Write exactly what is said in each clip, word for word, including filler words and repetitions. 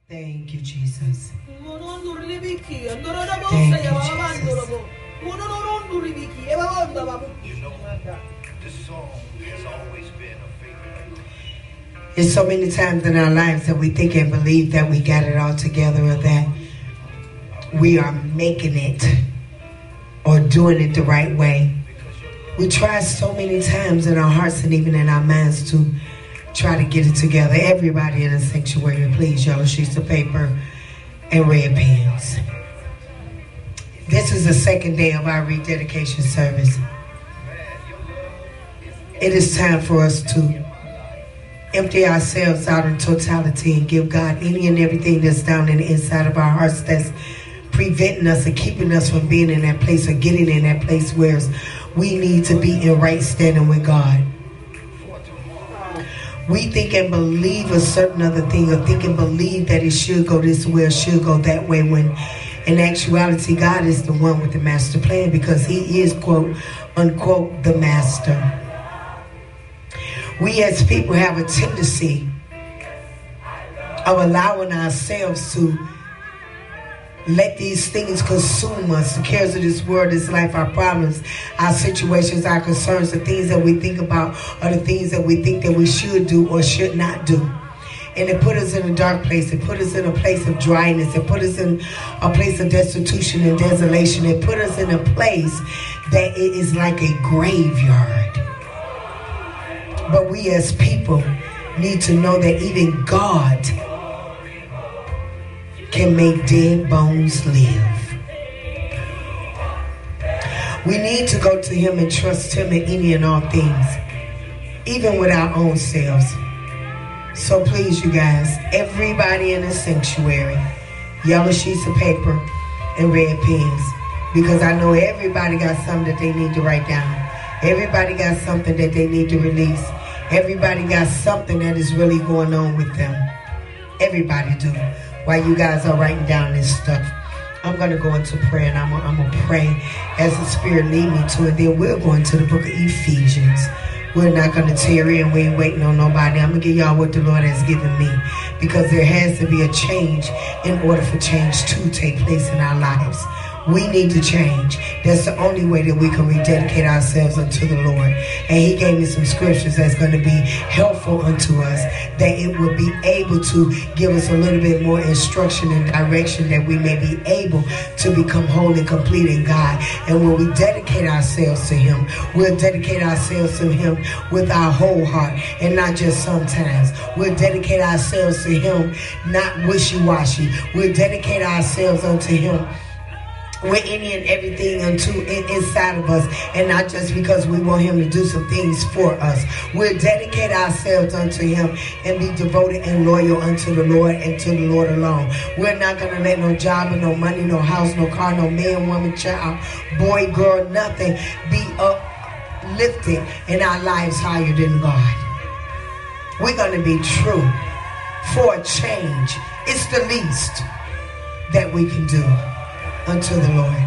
Thank you, Jesus. Thank you, Jesus. You know, this song has always been a favorite. There's so many times in our lives that we think and believe that we got it all together, or that we are making it or doing it the right way. We try so many times in our hearts and even in our minds to try to get it together. Everybody in the sanctuary, please, yellow sheets of paper and red pens. This is the second day of our rededication service. It is time for us to empty ourselves out in totality and give God any and everything that's down in the inside of our hearts that's preventing us and keeping us from being in that place or getting in that place where we need to be in right standing with God. We think and believe a certain other thing, or think and believe that it should go this way or should go that way, when in actuality God is the one with the master plan, because he is, quote unquote, the master. We as people have a tendency of allowing ourselves to let these things consume us. The cares of this world, this life, our problems, our situations, our concerns, the things that we think about, or the things that we think that we should do or should not do. And it put us in a dark place. It put us in a place of dryness. It put us in a place of destitution and desolation. It put us in a place that it is like a graveyard. But we as people need to know that even God can make dead bones live. We need to go to him and trust him in any and all things, even with our own selves. So please, you guys, everybody in the sanctuary, yellow sheets of paper and red pens, because I know everybody got something that they need to write down. Everybody got something that they need to release. Everybody got something that is really going on with them. Everybody do. While you guys are writing down this stuff, I'm going to go into prayer, and I'm, I'm going to pray as the Spirit lead me to it. Then we'll go into the book of Ephesians. We're not going to tarry, and we ain't waiting on nobody. I'm going to give y'all what the Lord has given me, because there has to be a change in order for change to take place in our lives. We need to change. That's the only way that we can rededicate ourselves unto the Lord. And he gave me some scriptures that's going to be helpful unto us, that it will be able to give us a little bit more instruction and direction, that we may be able to become whole and complete in God. And when we dedicate ourselves to him, we'll dedicate ourselves to him with our whole heart, and not just sometimes. We'll dedicate ourselves to him, not wishy-washy. We'll dedicate ourselves unto him with any and everything unto inside of us, and not just because we want him to do some things for us. We'll dedicate ourselves unto him and be devoted and loyal unto the Lord and to the Lord alone. We're not going to let no job or no money, no house, no car, no man, woman, child, boy, girl, nothing be uplifted in our lives higher than God. We're going to be true for a change. It's the least that we can do unto the Lord.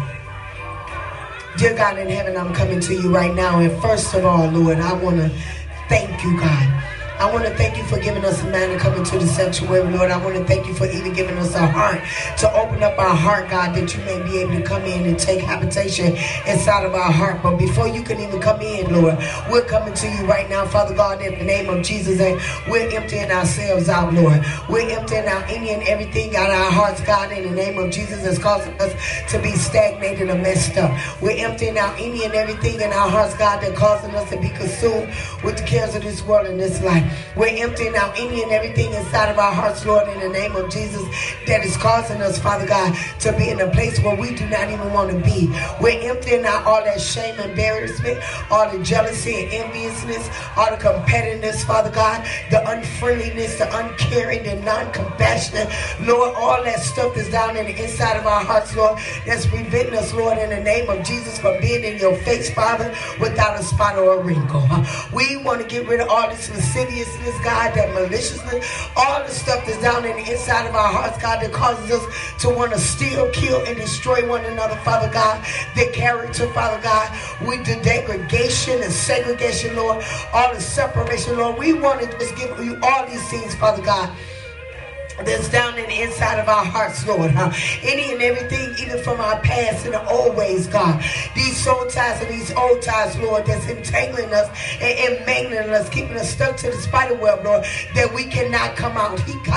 Dear God in heaven, I'm coming to you right now, and first of all, Lord, I want to thank you, God. I want to thank you for giving us a man to come into the sanctuary, Lord. I want to thank you for even giving us a heart to open up our heart, God, that you may be able to come in and take habitation inside of our heart. But before you can even come in, Lord, we're coming to you right now, Father God, in the name of Jesus, and we're emptying ourselves out, Lord. We're emptying out any and everything out of our hearts, God, in the name of Jesus, that's causing us to be stagnated or messed up. We're emptying out any and everything in our hearts, God, that's causing us to be consumed with the cares of this world and this life. We're emptying out any and everything inside of our hearts, Lord, in the name of Jesus, that is causing us, Father God, to be in a place where we do not even want to be. We're emptying out all that shame and embarrassment, all the jealousy and enviousness, all the competitiveness, Father God, the unfriendliness, the uncaring, the non-compassionate, Lord, all that stuff that's down in the inside of our hearts, Lord, that's preventing us, Lord, in the name of Jesus, from being in your face, Father, without a spot or a wrinkle. We want to get rid of all this lasciviousness, God, that maliciousness, all the stuff that's down in the inside of our hearts, God, that causes us to want to steal, kill, and destroy one another, Father God. The character, Father God, with the degradation and segregation, Lord, all the separation, Lord. We want to just give you all these things, Father God, that's down in the inside of our hearts, Lord. Huh? Any and everything, even from our past and the old ways, God. These soul ties and these old ties, Lord, that's entangling us and, and mangling us, keeping us stuck to the spider web, Lord, that we cannot come out.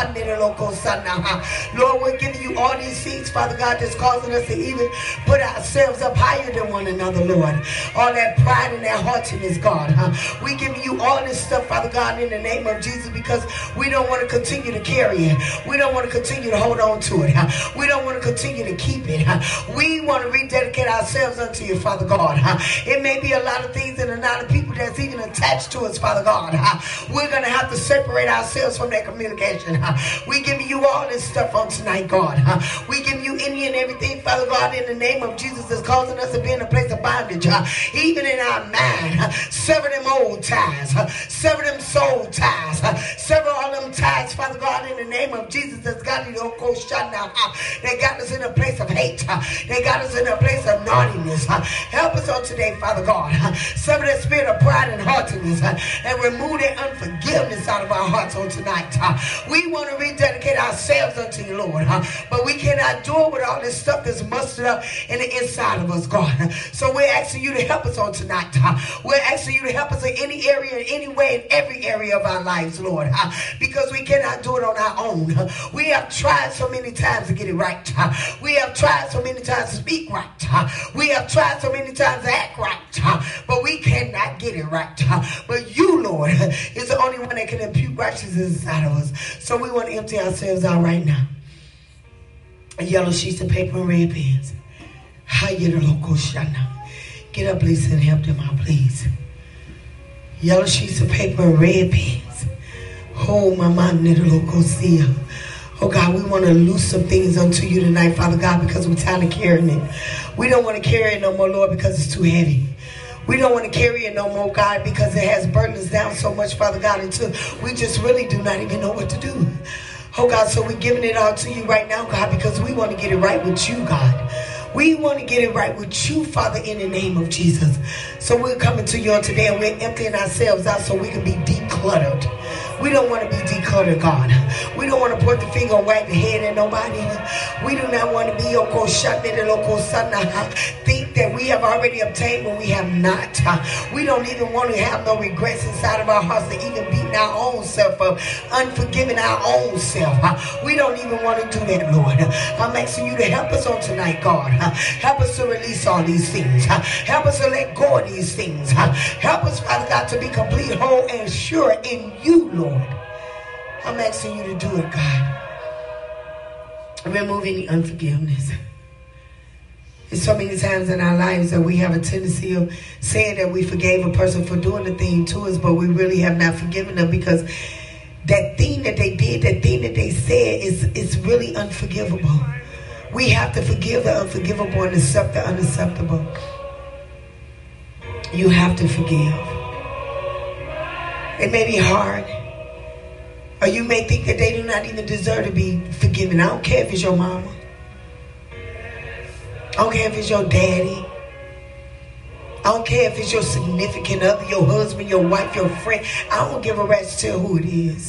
Lord, we're giving you all these things, Father God, that's causing us to even put ourselves up higher than one another, Lord. All that pride and that haughtiness, God. Huh? We giving you all this stuff, Father God, in the name of Jesus, because we don't want to continue to carry it. We don't want to continue to hold on to it. Huh? We don't want to continue to keep it. Huh? We want to rededicate ourselves unto you, Father God. Huh? It may be a lot of things and a lot of people that's even attached to us, Father God. Huh? We're going to have to separate ourselves from that communication. Huh? We give you all this stuff on tonight, God. Huh? We give you any and everything, Father God, in the name of Jesus, that's causing us to be in a place of bondage. Huh? Even in our mind. Huh? Sever them old ties. Huh? Sever them soul ties. Huh? Sever all them ties, Father God, in the name of Jesus, that's got it all shut now. They got us in a place of hate. They got us in a place of naughtiness. Help us on today, Father God. Sever that spirit of pride and haughtiness and remove that unforgiveness out of our hearts on tonight. We want to rededicate ourselves unto you, Lord, but we cannot do it with all this stuff that's mustered up in the inside of us, God. So we're asking you to help us on tonight. We're asking you to help us in any area, in any way, in every area of our lives, Lord, because we cannot do it on our own. We have tried so many times to get it right. We have tried so many times to speak right. We have tried so many times to act right. But we cannot get it right. But you, Lord, is the only one that can impute righteousness inside of us. So we want to empty ourselves out right now. Yellow sheets of paper and red pens. Get up, Lisa, and help them out, please. Yellow sheets of paper and red pens. Oh, my mind, little see. Oh God, we want to loose some things unto you tonight, Father God, because we're tired of carrying it. We don't want to carry it no more, Lord, because it's too heavy. We don't want to carry it no more, God, because it has burdened us down so much, Father God, until we just really do not even know what to do. Oh God, so we're giving it all to you right now, God, because we want to get it right with you, God. We want to get it right with you, Father, in the name of Jesus. So we're coming to you on today, and we're emptying ourselves out so we can be decluttered. We don't want to be decluttered, God. We don't want to point the finger and wag the head at nobody. We do not want to be think that we have already obtained when we have not. We don't even want to have no regrets inside of our hearts to even beating our own self up, unforgiving our own self. We don't even want to do that, Lord. I'm asking you to help us on tonight, God. Help us to release all these things. Help us to let go of these things. Help us, Father God, to be complete, whole, and sure in you, Lord. I'm asking you to do it, God. Remove any unforgiveness. There's so many times in our lives that we have a tendency of saying that we forgave a person for doing the thing to us, but we really have not forgiven them because that thing that they did, that thing that they said is, is really unforgivable. We have to forgive the unforgivable and accept the unacceptable. You have to forgive. It may be hard. Or you may think that they do not even deserve to be forgiven. I don't care if it's your mama. I don't care if it's your daddy. I don't care if it's your significant other, your husband, your wife, your friend. I don't give a rat's tail who it is.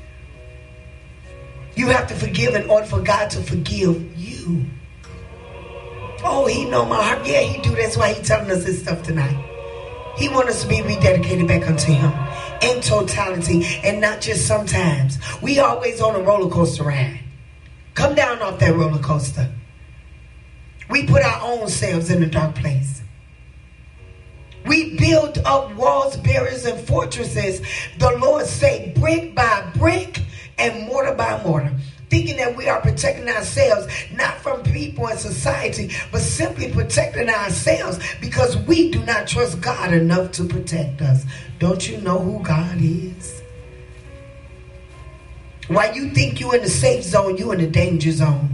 You have to forgive in order for God to forgive you. Oh, he know my heart. Yeah, he do. That's why he telling us this stuff tonight. He wants us to be rededicated back unto him in totality and not just sometimes. We always on a roller coaster ride. Come down off that roller coaster. We put our own selves in a dark place. We build up walls, barriers, and fortresses, the Lord say, brick by brick and mortar by mortar, thinking that we are protecting ourselves, not from people and society, but simply protecting ourselves because we do not trust God enough to protect us. Don't you know who God is? While you think you're in the safe zone, you're in the danger zone.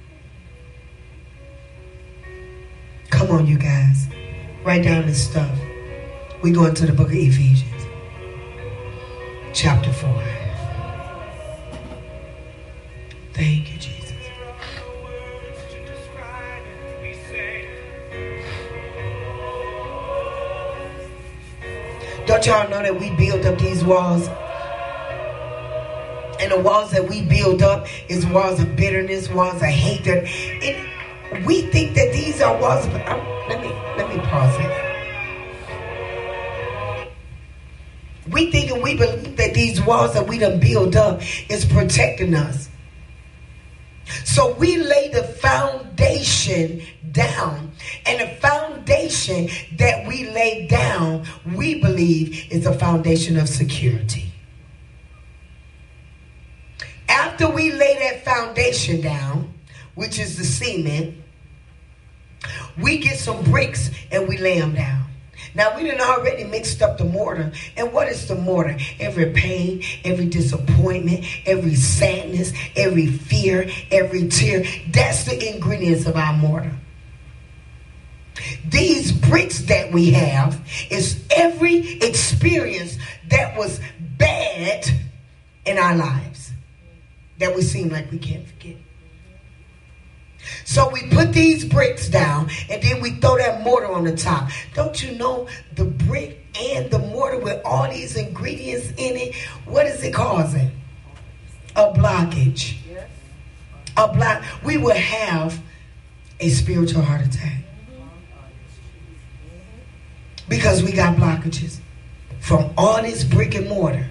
Come on, you guys. Write down this stuff. We go into the book of Ephesians, chapter four. Thank you, Jesus. Don't y'all know that we build up these walls And the walls that we build up is walls of bitterness, walls of hatred. And we think that these are walls of... Um, let me, let me pause it. We think and we believe that these walls that we done build up is protecting us. So we lay the foundation down. And the foundation that we lay down, we believe, is a foundation of security. After we lay that foundation down, which is the cement, we get some bricks and we lay them down. Now, we done already mixed up the mortar. And what is the mortar? Every pain, every disappointment, every sadness, every fear, every tear. That's the ingredients of our mortar. These bricks that we have is every experience that was bad in our lives that we seem like we can't forget. So we put these bricks down and then we throw that mortar on the top. Don't you know the brick and the mortar with all these ingredients in it, what is it causing? A blockage. A block. We will have a spiritual heart attack because we got blockages from all this brick and mortar.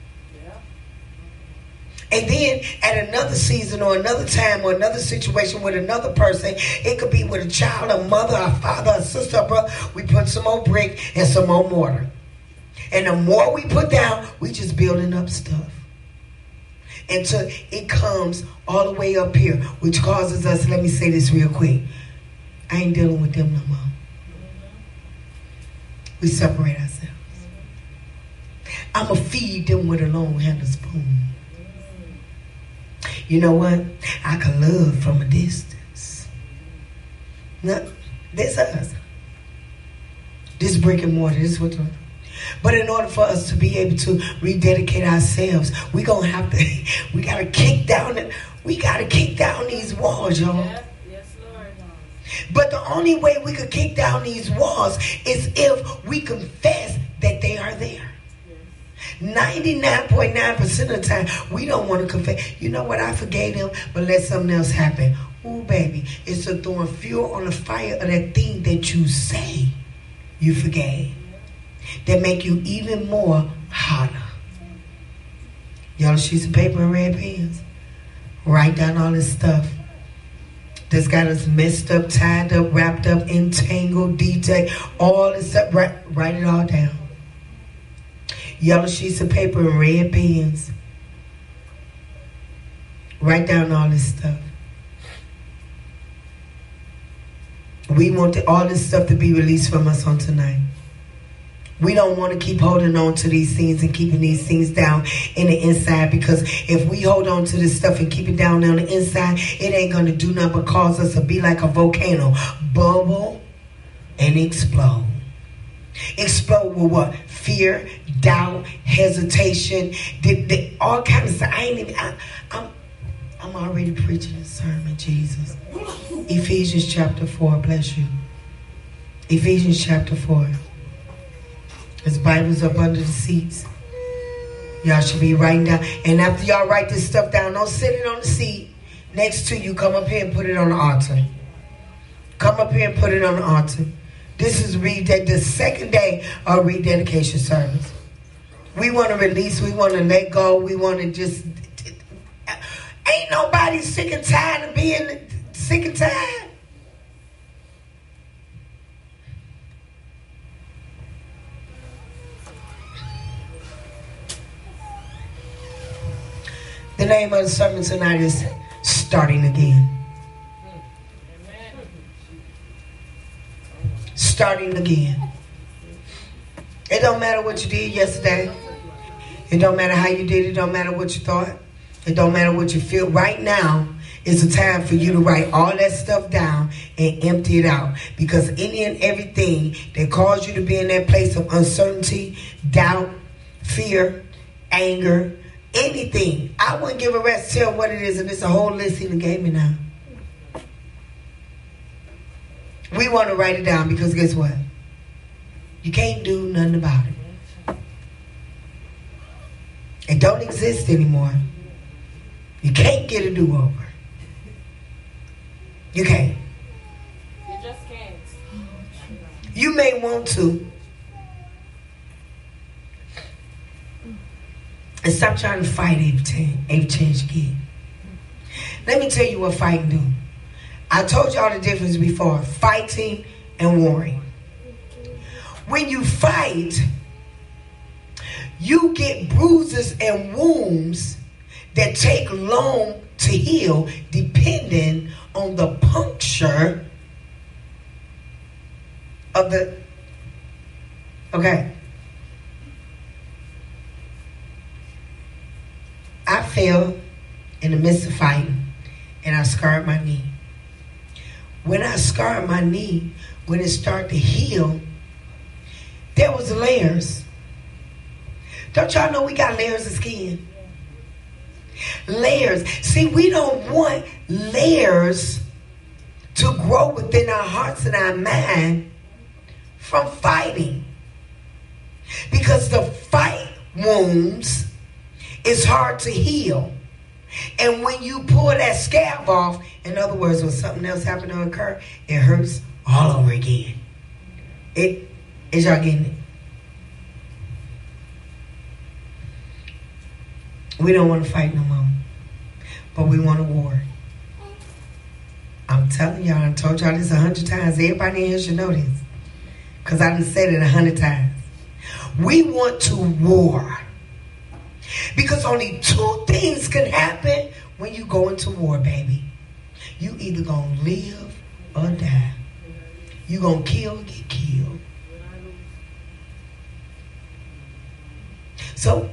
And then at another season or another time or another situation with another person, it could be with a child, a mother, a father, a sister, a brother, we put some more brick and some more mortar. And the more we put down, we just building up stuff. Until it comes all the way up here, which causes us, let me say this real quick, I ain't dealing with them no more. We separate ourselves. I'm going to feed them with a long-handled spoon. You know what? I can love from a distance. No, this us. This brick and mortar. This is what we're doing. But in order for us to be able to rededicate ourselves, we gonna have to. We gotta kick down. The, we gotta kick down these walls, y'all. Yes, yes, Lord. But the only way we could kick down these walls is if we confess that they are there. ninety-nine point nine percent of the time, we don't want to confess. You know what? I forgave them, but let something else happen. Ooh, baby. It's a throwing fuel on the fire of that thing that you say you forgave. That make you even more hotter. Y'all, sheets of paper and red pens. Write down all this stuff that's got us messed up, tied up, wrapped up, entangled, detailed, all this stuff. Write, write it all down. Yellow sheets of paper and red pens. Write down all this stuff. We want the, all this stuff to be released from us on tonight. We don't want to keep holding on to these things and keeping these things down in the inside, because if we hold on to this stuff and keep it down on the inside, it ain't going to do nothing but cause us to be like a volcano. Bubble and explode. Explode with what? Fear, doubt, hesitation, the, the, all kinds of stuff. I ain't even, I, I'm, I'm already preaching a sermon, Jesus. Ephesians chapter four, bless you. Ephesians chapter four. His Bible's up under the seats. Y'all should be writing down. And after y'all write this stuff down, don't sit it on the seat next to you. Come up here and put it on the altar. Come up here and put it on the altar. This is read the second day of rededication service. We want to release. We want to let go. We want to just... Ain't nobody sick and tired of being sick and tired. The name of the sermon tonight is Starting Again. Starting again. It don't matter what you did yesterday. It don't matter how you did it. It don't matter what you thought. It don't matter what you feel. Right now is a time for you to write all that stuff down and empty it out. Because any and everything that caused you to be in that place of uncertainty, doubt, fear, anger, anything, I wouldn't give a rest tell what it is, and it's a whole list he gave me now. We want to write it down because guess what? You can't do nothing about it. It don't exist anymore. You can't get a do-over. You can't. You just can't. You may want to. And stop trying to fight every chance you get. Let me tell you what fighting do. I told y'all the difference before. Fighting and warring. When you fight, you get bruises and wounds that take long to heal depending on the puncture of the... Okay. I fell in the midst of fighting and I scarred my knee. When I scarred my knee, when it started to heal, there was layers. Don't y'all know we got layers of skin? Layers. See, we don't want layers to grow within our hearts and our mind from fighting. Because the fight wounds is hard to heal. And when you pull that scab off, in other words, when something else happened to occur, it hurts all over again. It is y'all getting it? We don't want to fight no more. But we want a war. I'm telling y'all, I told y'all this a hundred times. Everybody in here should know this. Because I done said it a hundred times. We want to war. Because only two things can happen when you go into war, baby. You either gonna live or die. You gonna kill or get killed. So,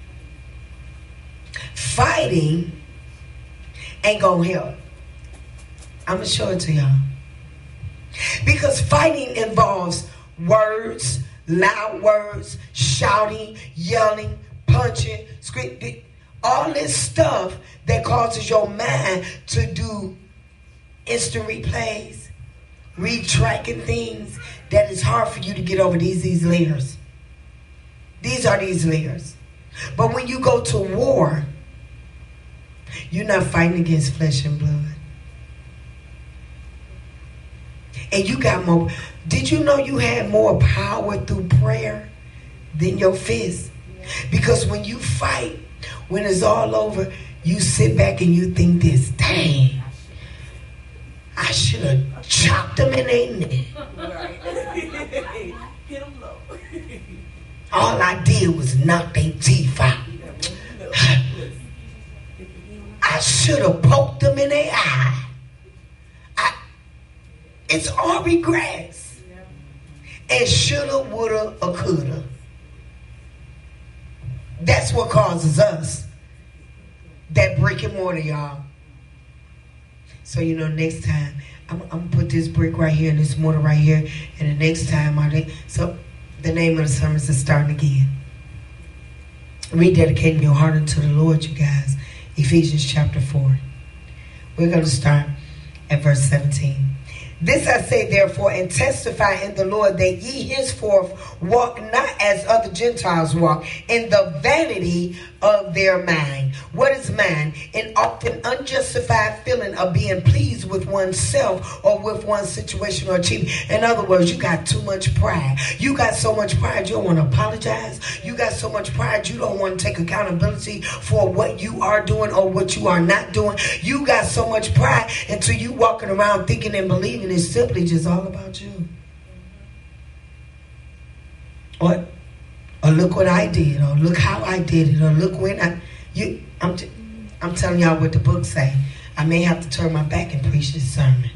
fighting ain't gonna help. I'm gonna show it to y'all. Because fighting involves words, loud words, shouting, yelling, punching, screaming, all this stuff that causes your mind to do instant replays, retracking things that is hard for you to get over these, these layers. These are these layers. But when you go to war, you're not fighting against flesh and blood. And you got more. Did you know you had more power through prayer than your fist? Because when you fight, when it's all over, you sit back and you think this, dang, I should have chopped them in their neck. Hit them low. All I did was knock their teeth out. I should have poked them in their eye. I, it's all regrets. And shoulda, woulda, or coulda. That's what causes us that brick and mortar, y'all. So, you know, next time, I'm, I'm going to put this brick right here and this mortar right here. And the next time, I so the name of the service is starting again. Rededicating your heart unto the Lord, you guys. Ephesians chapter four. We're going to start at verse seventeen. This I say, therefore, and testify in the Lord, that ye henceforth walk not as other Gentiles walk, in the vanity of their mind. What is mind? An often unjustified feeling of being pleased with oneself or with one's situation or achievement. In other words, you got too much pride. You got so much pride you don't want to apologize. You got so much pride you don't want to take accountability for what you are doing or what you are not doing. You got so much pride until you walking around thinking and believing it's simply just all about you. Or, or look what I did, or look how I did it, or look when I... You, I'm, t- I'm telling y'all what the book say. I may have to turn my back and preach this sermon.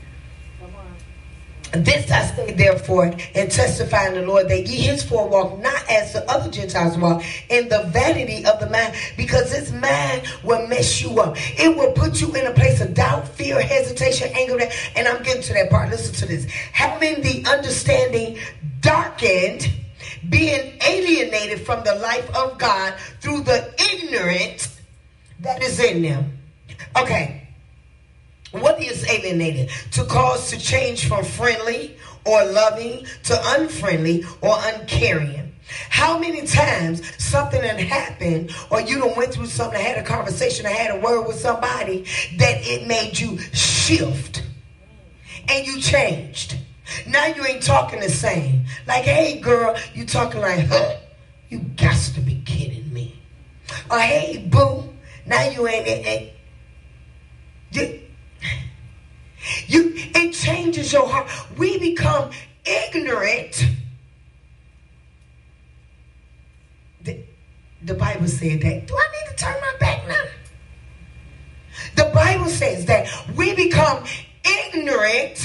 This I say, therefore, and testify in the Lord, that ye henceforth walk not as the other Gentiles walk, in the vanity of the mind, because this mind will mess you up. It will put you in a place of doubt, fear, hesitation, anger, and I'm getting to that part. Listen to this. Having the understanding darkened, being alienated from the life of God through the ignorance that is in them. Okay. What is alienated? To cause to change from friendly or loving to unfriendly or uncaring. How many times something had happened, or you done went through something, had a conversation, or had a word with somebody that it made you shift and you changed. Now you ain't talking the same. Like, hey girl, you talking like, huh, you got to be kidding me. Or hey boo, now you ain't, ain't, ain't you, you, it changes your heart. We become ignorant. The, the Bible said that. Do I need to turn my back now? The Bible says that we become ignorant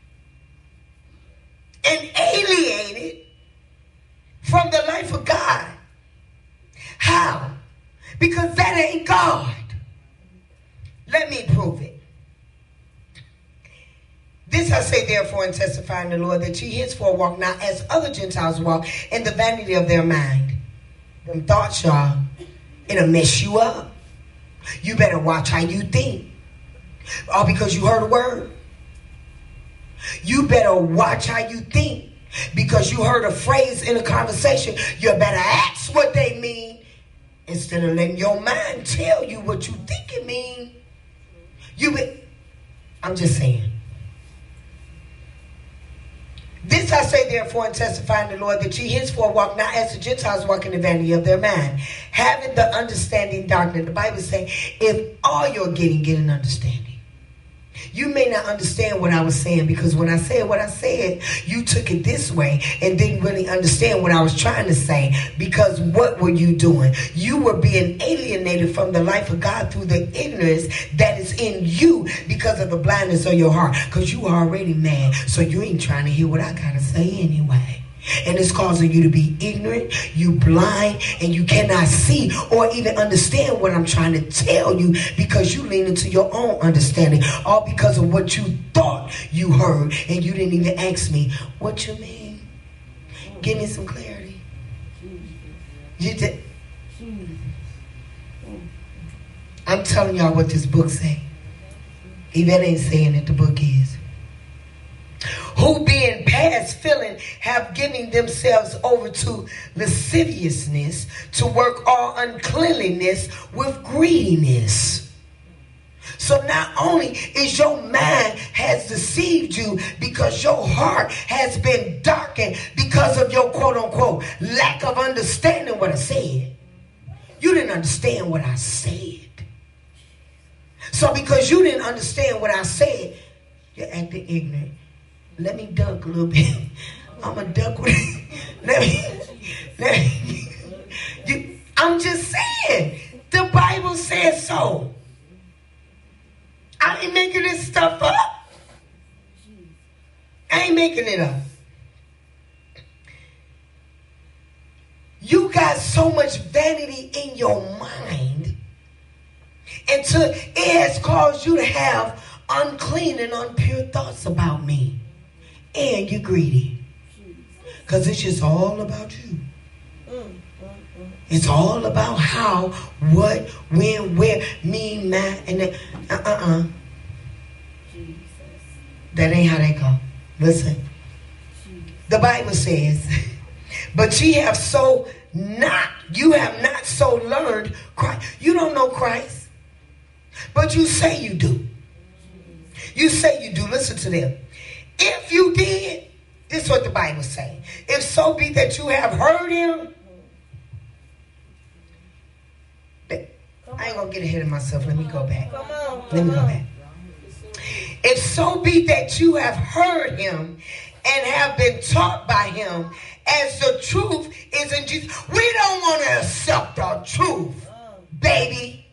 and alienated from the life of God. How? Because that ain't God. Let me prove it. This I say therefore and testify in the Lord, that ye henceforth walk not as other Gentiles walk, in the vanity of their mind. Them thoughts, y'all, it'll mess you up. You better watch how you think. All because you heard a word. You better watch how you think. Because you heard a phrase in a conversation, you better ask what they mean instead of letting your mind tell you what you think it means. You be, I'm just saying. This I say therefore and testify in the Lord, that ye henceforth walk not as the Gentiles walk in the vanity of their mind, having the understanding doctrine. The Bible says, if all you're getting, get an understanding. You may not understand what I was saying, because when I said what I said, you took it this way and didn't really understand what I was trying to say. Because what were you doing? You were being alienated from the life of God through the ignorance that is in you because of the blindness of your heart. Because you are already mad, so you ain't trying to hear what I gotta say anyway. And it's causing you to be ignorant, you blind, and you cannot see or even understand what I'm trying to tell you, because you lean into your own understanding, all because of what you thought you heard, and you didn't even ask me, what you mean? Give me some clarity. You did. I'm telling y'all what this book say. Yvette ain't saying it, the book is. Who being past feeling have given themselves over to lasciviousness, to work all uncleanliness with greediness. So not only is your mind has deceived you, because your heart has been darkened because of your quote unquote lack of understanding what I said. You didn't understand what I said. So because you didn't understand what I said, you're acting ignorant. Let me duck a little bit. I'm a duck with it. Let me, let me. You, I'm just saying. The Bible says so. I ain't making this stuff up. I ain't making it up. You got so much vanity in your mind until it has caused you to have unclean and impure thoughts about me. And you're greedy. Because it's just all about you. It's all about how, what, when, where, me, my, and then, uh-uh-uh. That ain't how they go. Listen. The Bible says, but ye have so not, you have not so learned Christ. You don't know Christ. But you say you do. You say you do. Listen to them. If you did, this is what the Bible says. If so be that you have heard him. I ain't going to get ahead of myself. Let me go back. Let me go back. If so be that you have heard him and have been taught by him, as the truth is in Jesus. We don't want to accept the truth, baby.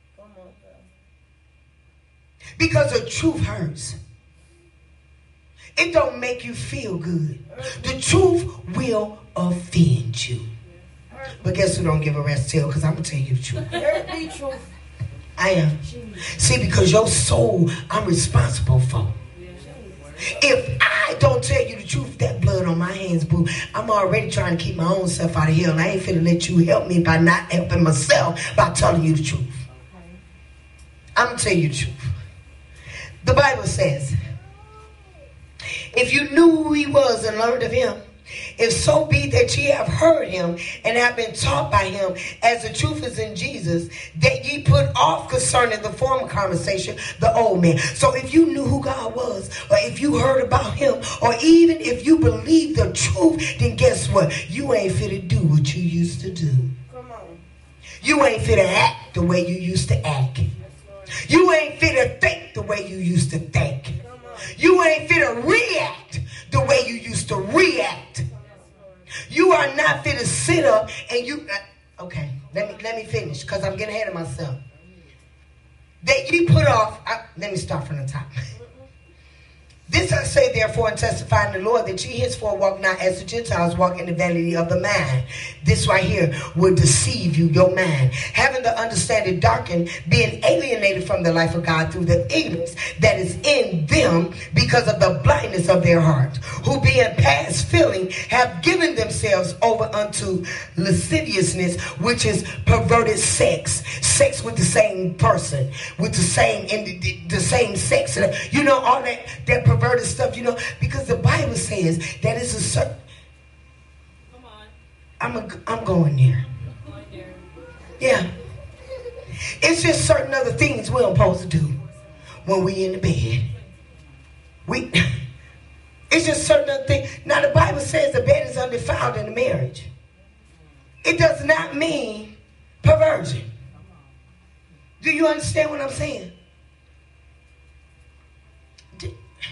Because the truth hurts. It don't make you feel good. The truth will offend you. But guess who don't give a rat's tail? Because I'm going to tell you the truth. I am. See, because your soul, I'm responsible for. If I don't tell you the truth, that blood on my hands, boo. I'm already trying to keep my own self out of hell. And I ain't finna let you help me by not helping myself by telling you the truth. I'm going to tell you the truth. The Bible says, if you knew who he was and learned of him, if so be that ye have heard him and have been taught by him, as the truth is in Jesus, that ye put off concerning the former conversation the old man. So if you knew who God was, or if you heard about him, or even if you believe the truth, then guess what? You ain't fit to do what you used to do. Come on. You ain't fit to act the way you used to act. You ain't fit to think the way you used to think. You ain't fit to react the way you used to react. You are not fit to sit up and you... Uh, okay, let me let me finish because I'm getting ahead of myself. That you put off... Uh, let me start from the top. This I say therefore and testify in the Lord, that ye henceforth walk not as the Gentiles walk in the vanity of the mind. This right here will deceive you, your mind. Having the understanding darkened, being alienated from the life of God through the ignorance that is in them because of the blindness of their heart, who being past feeling have given themselves over unto lasciviousness, which is perverted sex. Sex with the same person, with the same in the, the same sex. You know, all that, that perverted stuff, you know, because the Bible says that it's a certain... Come on. I'm, a, I'm going there. Going there. Yeah. It's just certain other things we're supposed to do when we in the bed. We... It's just certain other things. Now, the Bible says the bed is undefiled in the marriage. It does not mean perversion. Do you understand what I'm saying? Do,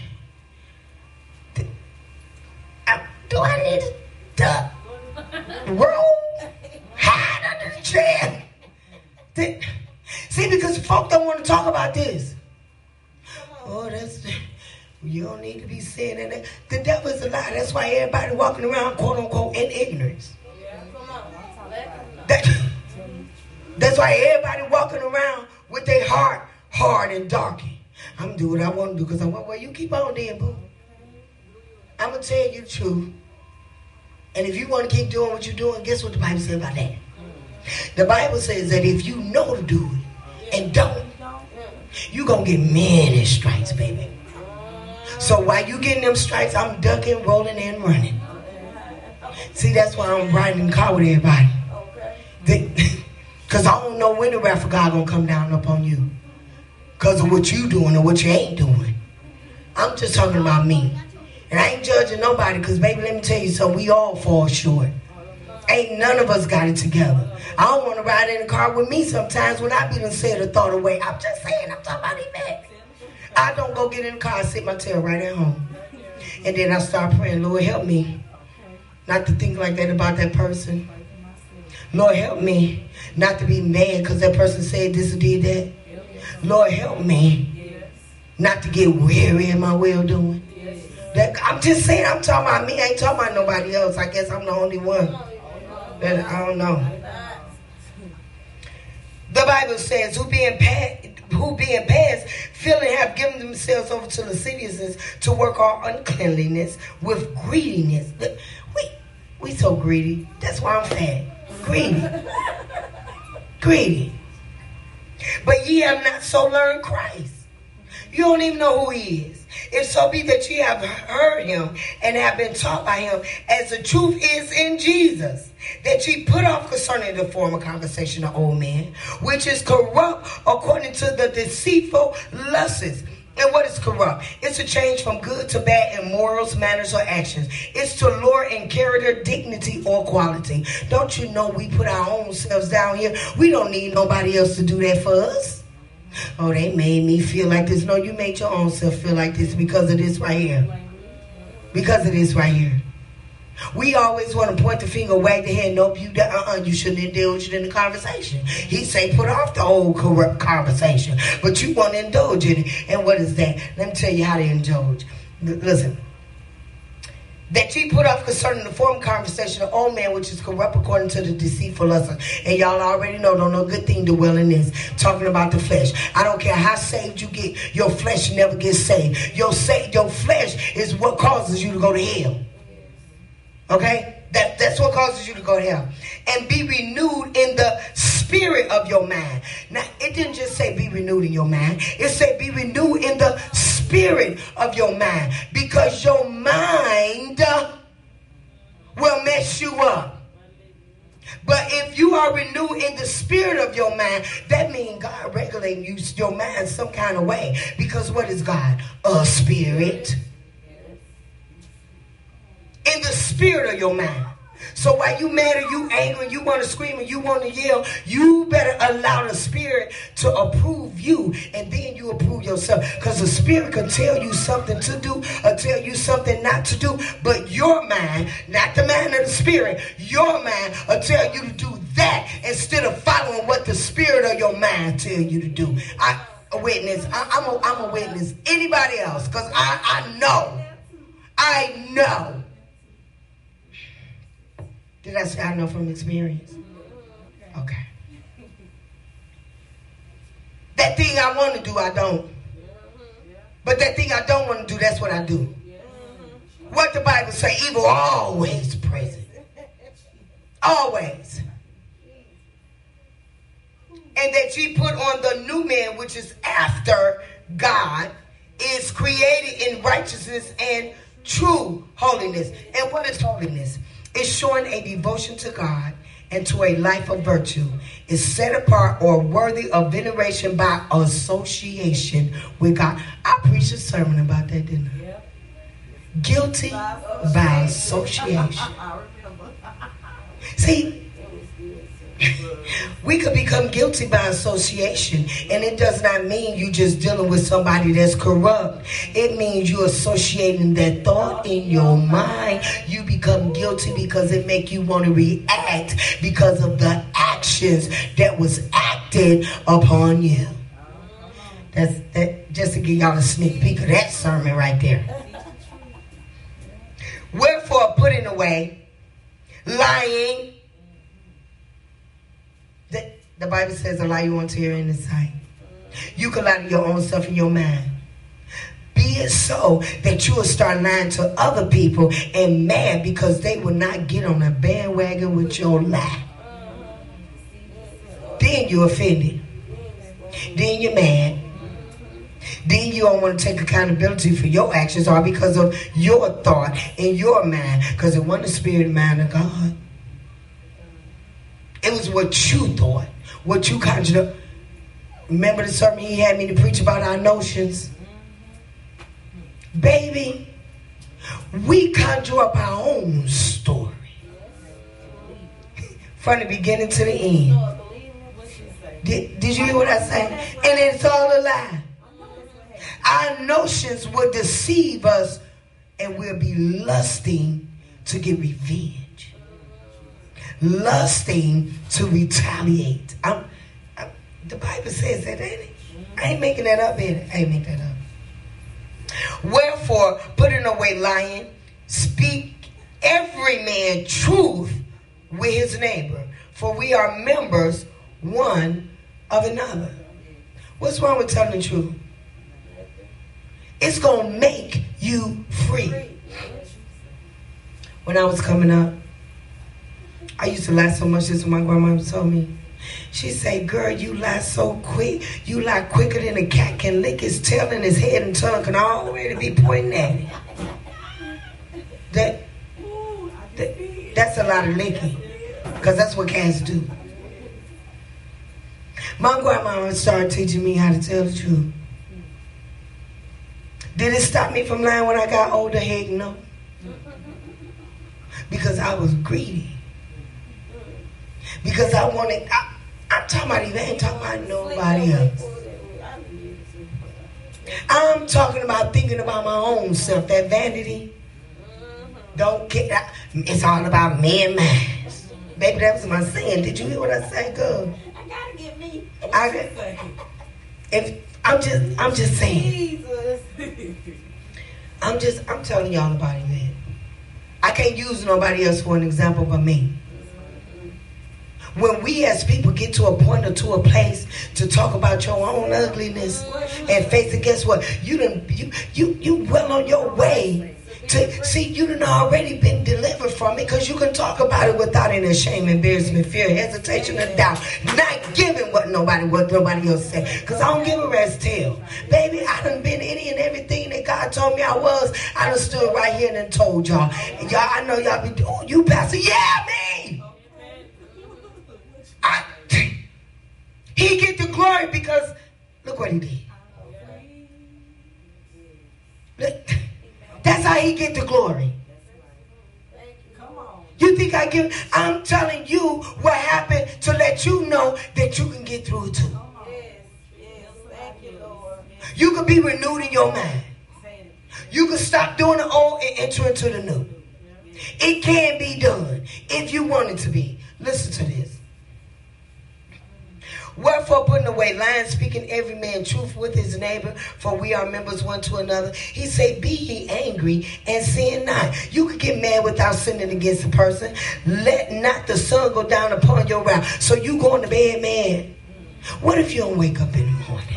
do, I, do I need to roll, hide under the chair? Do, see, because folk don't want to talk about this. Oh, that's... You don't need to be saying that. The devil is a lie. That's why everybody walking around, quote unquote, in ignorance. Yeah, come on. That, that's why everybody walking around with their heart hard and darkened. I'm gonna do what I want to do because I want. Well, you keep on then, boo. I'm gonna tell you the truth. And if you want to keep doing what you're doing, guess what the Bible says about that? The Bible says that if you know to do it and don't, you're gonna get many strikes, baby. So while you getting them strikes, I'm ducking, rolling, and running. See, that's why I'm riding in the car with everybody. Because I don't know when the wrath of God going to come down upon you. Because of what you doing or what you ain't doing. I'm just talking about me. And I ain't judging nobody because, baby, let me tell you something. We all fall short. Ain't none of us got it together. I don't want to ride in the car with me sometimes when I be done said or thought away. I'm just saying, I'm talking about it. I don't go get in the car and sit my tail right at home. And then I start praying, Lord, help me not to think like that about that person. Lord, help me not to be mad because that person said this or did that. Lord, help me not to get weary in my well-doing. That, I'm just saying, I'm talking about me. I ain't talking about nobody else. I guess I'm the only one. That, I don't know. The Bible says, who being past, who being past feeling have given themselves over to lasciviousness to work our uncleanliness with greediness. We, we so greedy. That's why I'm fat. Greedy. Greedy. But ye have not so learned Christ. You don't even know who he is. If so be that ye have heard him and have been taught by him, as the truth is in Jesus, that ye put off concerning the former conversation of old men, which is corrupt according to the deceitful lusts. And what is corrupt? It's a change from good to bad in morals, manners, or actions. It's to lower in character, dignity, or quality. Don't you know we put our own selves down here? We don't need nobody else to do that for us. Oh, they made me feel like this. No, you made your own self feel like this because of this right here. Because of this right here. We always want to point the finger, wag the hand. Nope, you uh-uh, you shouldn't indulge in the conversation. He say put off the old corrupt conversation. But you want to indulge in it. And what is that? Let me tell you how to indulge. L- listen. That ye put off concerning the former conversation of old man, which is corrupt according to the deceitful lust. And y'all already know, don't know good thing to dwell in this. Talking about the flesh. I don't care how saved you get, your flesh never gets saved. Your, sa- your flesh is what causes you to go to hell. Okay? That, that's what causes you to go to hell. And be renewed in the spirit of your mind. Now, it didn't just say be renewed in your mind. It said be renewed in the spirit of your mind. Because your mind uh, will mess you up. But if you are renewed in the spirit of your mind, that means God regulating you, your mind some kind of way. Because what is God? A spirit. In the spirit of your mind. So while you mad or you angry, you want to scream and you want to yell, you better allow the spirit to approve you, and then you approve yourself. Because the spirit can tell you something to do or tell you something not to do, but your mind, not the mind of the spirit, your mind will tell you to do that instead of following what the spirit of your mind tell you to do. I a witness. I, I'm, a, I'm a witness. Anybody else? Because I, I know. I know. Did I say I know from experience? Okay. That thing I want to do, I don't. But that thing I don't want to do, that's what I do. What the Bible say, evil always present. Always. And that ye put on the new man, which is after God, is created in righteousness and true holiness. And what is holiness? It's showing a devotion to God and to a life of virtue. It's set apart or worthy of veneration by association with God. I preached a sermon about that, didn't I? Yep. Guilty by association. See, we could become guilty by association, and it does not mean you just dealing with somebody that's corrupt. It means you associating that thought in your mind. You become guilty because it make you want to react because of the actions that was acted upon you. That's that. Just to give y'all a sneak peek of that sermon right there. Wherefore, putting away lying. The, the Bible says a lie you want to hear in his sight. You can lie to your own stuff in your mind. Be it so that you will start lying to other people and mad because they will not get on a bandwagon with your lie. Then you're offended. Then you're mad. Then you don't want to take accountability for your actions or because of your thought in your mind, because it wasn't the spirit and mind of God. It was what you thought, what you conjured up. Remember the sermon he had me to preach about our notions? Baby, we conjure up our own story. From the beginning to the end. Did, did you hear what I said? And it's all a lie. Our notions will deceive us and we'll be lusting to get revenge. Lusting to retaliate. I'm, I'm, the Bible says that, ain't it? I ain't making that up, ain't it? I ain't making that up. Wherefore, putting away lying, speak every man truth with his neighbor, for we are members one of another. What's wrong with telling the truth? It's going to make you free. When I was coming up, I used to lie so much. This is what my grandma told me. She said, girl, you lie so quick. You lie quicker than a cat can lick his tail and his head and tongue can all the way to be pointing at it. That, that, that's a lot of licking. Because that's what cats do. My grandma started teaching me how to tell the truth. Did it stop me from lying when I got older? Heck no. Because I was greedy. Because I wanted, I, I'm talking about you, I ain't talking about nobody else. I'm talking about thinking about my own self, that vanity. Don't get that. It's all about me and mine. Baby, that was my sin. Did you hear what I said, girl? I gotta get me. I got, if I'm just, I'm just saying. Jesus. I'm just, I'm telling y'all about it, man. I can't use nobody else for an example but me. When we as people get to a point or to a place to talk about your own ugliness and face it, guess what? You done, you, you, you well on your way to see you done already been delivered from it, because you can talk about it without any shame, embarrassment, fear, hesitation, or doubt. Not giving what nobody what nobody else said. Because I don't give a rat's tail. Baby, I done been any and everything that God told told me I was, I done stood right here and then told y'all. And y'all, I know y'all be, oh, you pastor, yeah, me. I, he get the glory because look what he did. Look, that's how he get the glory. You think I give? I'm telling you what happened to let you know that you can get through it too. You can be renewed in your mind. You can stop doing the old and enter into the new. It can be done if you want it to be. Listen to this. Wherefore, putting away lying, speaking every man truth with his neighbor, for we are members one to another. He said, be ye angry and sin not. You could get mad without sinning against a person. Let not the sun go down upon your wrath. So you going to bed, man. What if you don't wake up in the morning?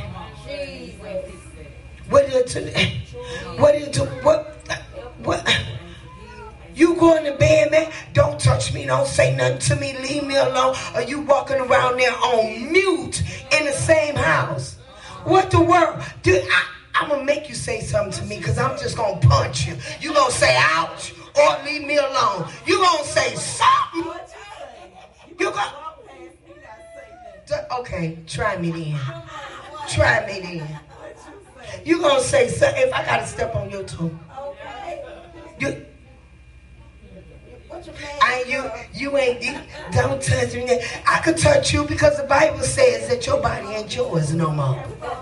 What did it? What did it? What? What? You going to bed, man? Don't touch me. Don't say nothing to me. Leave me alone. Or you walking around there on mute in the same house? What the world? Dude, I, I'm going to make you say something to me because I'm just going to punch you. You going to say ouch or leave me alone. You going to say something. You going to... Okay, try me then. Try me then. You going to say something if I got to step on your toe. You... I, you, you ain't, you, don't touch me. I could touch you because the Bible says that your body ain't yours no more.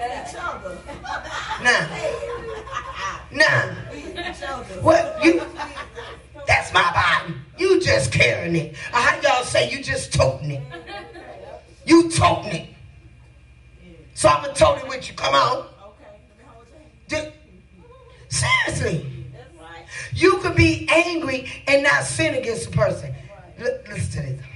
Nah. Nah. What, you, that's my body. You just carrying it. Or how y'all say you just toting it? You toting it. So I'm going to tote it with you. Come on. Just, seriously. You could be angry and not sin against a person. L- listen to this.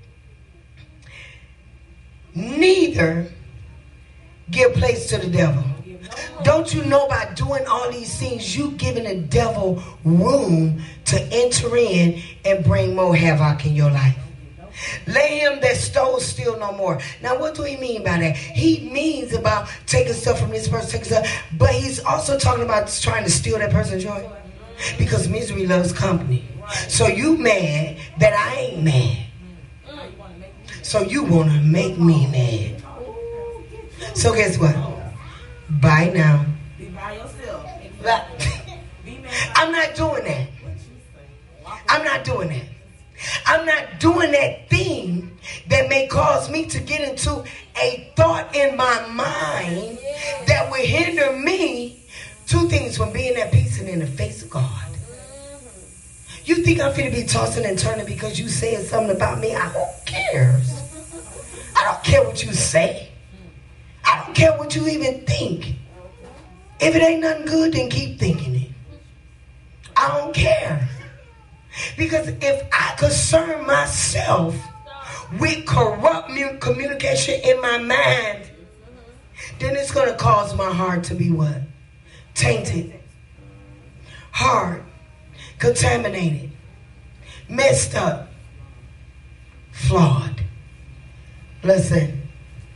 Neither give place to the devil. Don't you know by doing all these things, you giving the devil room to enter in and bring more havoc in your life? Let him that stole steal no more. Now, what do he mean by that? He means about taking stuff from this person, taking stuff, but he's also talking about trying to steal that person's joy. Because misery loves company. So you mad that I ain't mad. So you want to make me mad. So guess what? Bye now. Be by yourself. I'm not doing that. I'm not doing that. I'm not doing that thing that may cause me to get into a thought in my mind that will hinder me. Two things from being at peace and in the face of God. You think I'm finna be tossing and turning because you said something about me? I don't care. I don't care what you say. I don't care what you even think. If it ain't nothing good, then keep thinking it. I don't care. Because if I concern myself with corrupt communication in my mind, then it's going to cause my heart to be what? Tainted, hard, contaminated, messed up, flawed. Listen.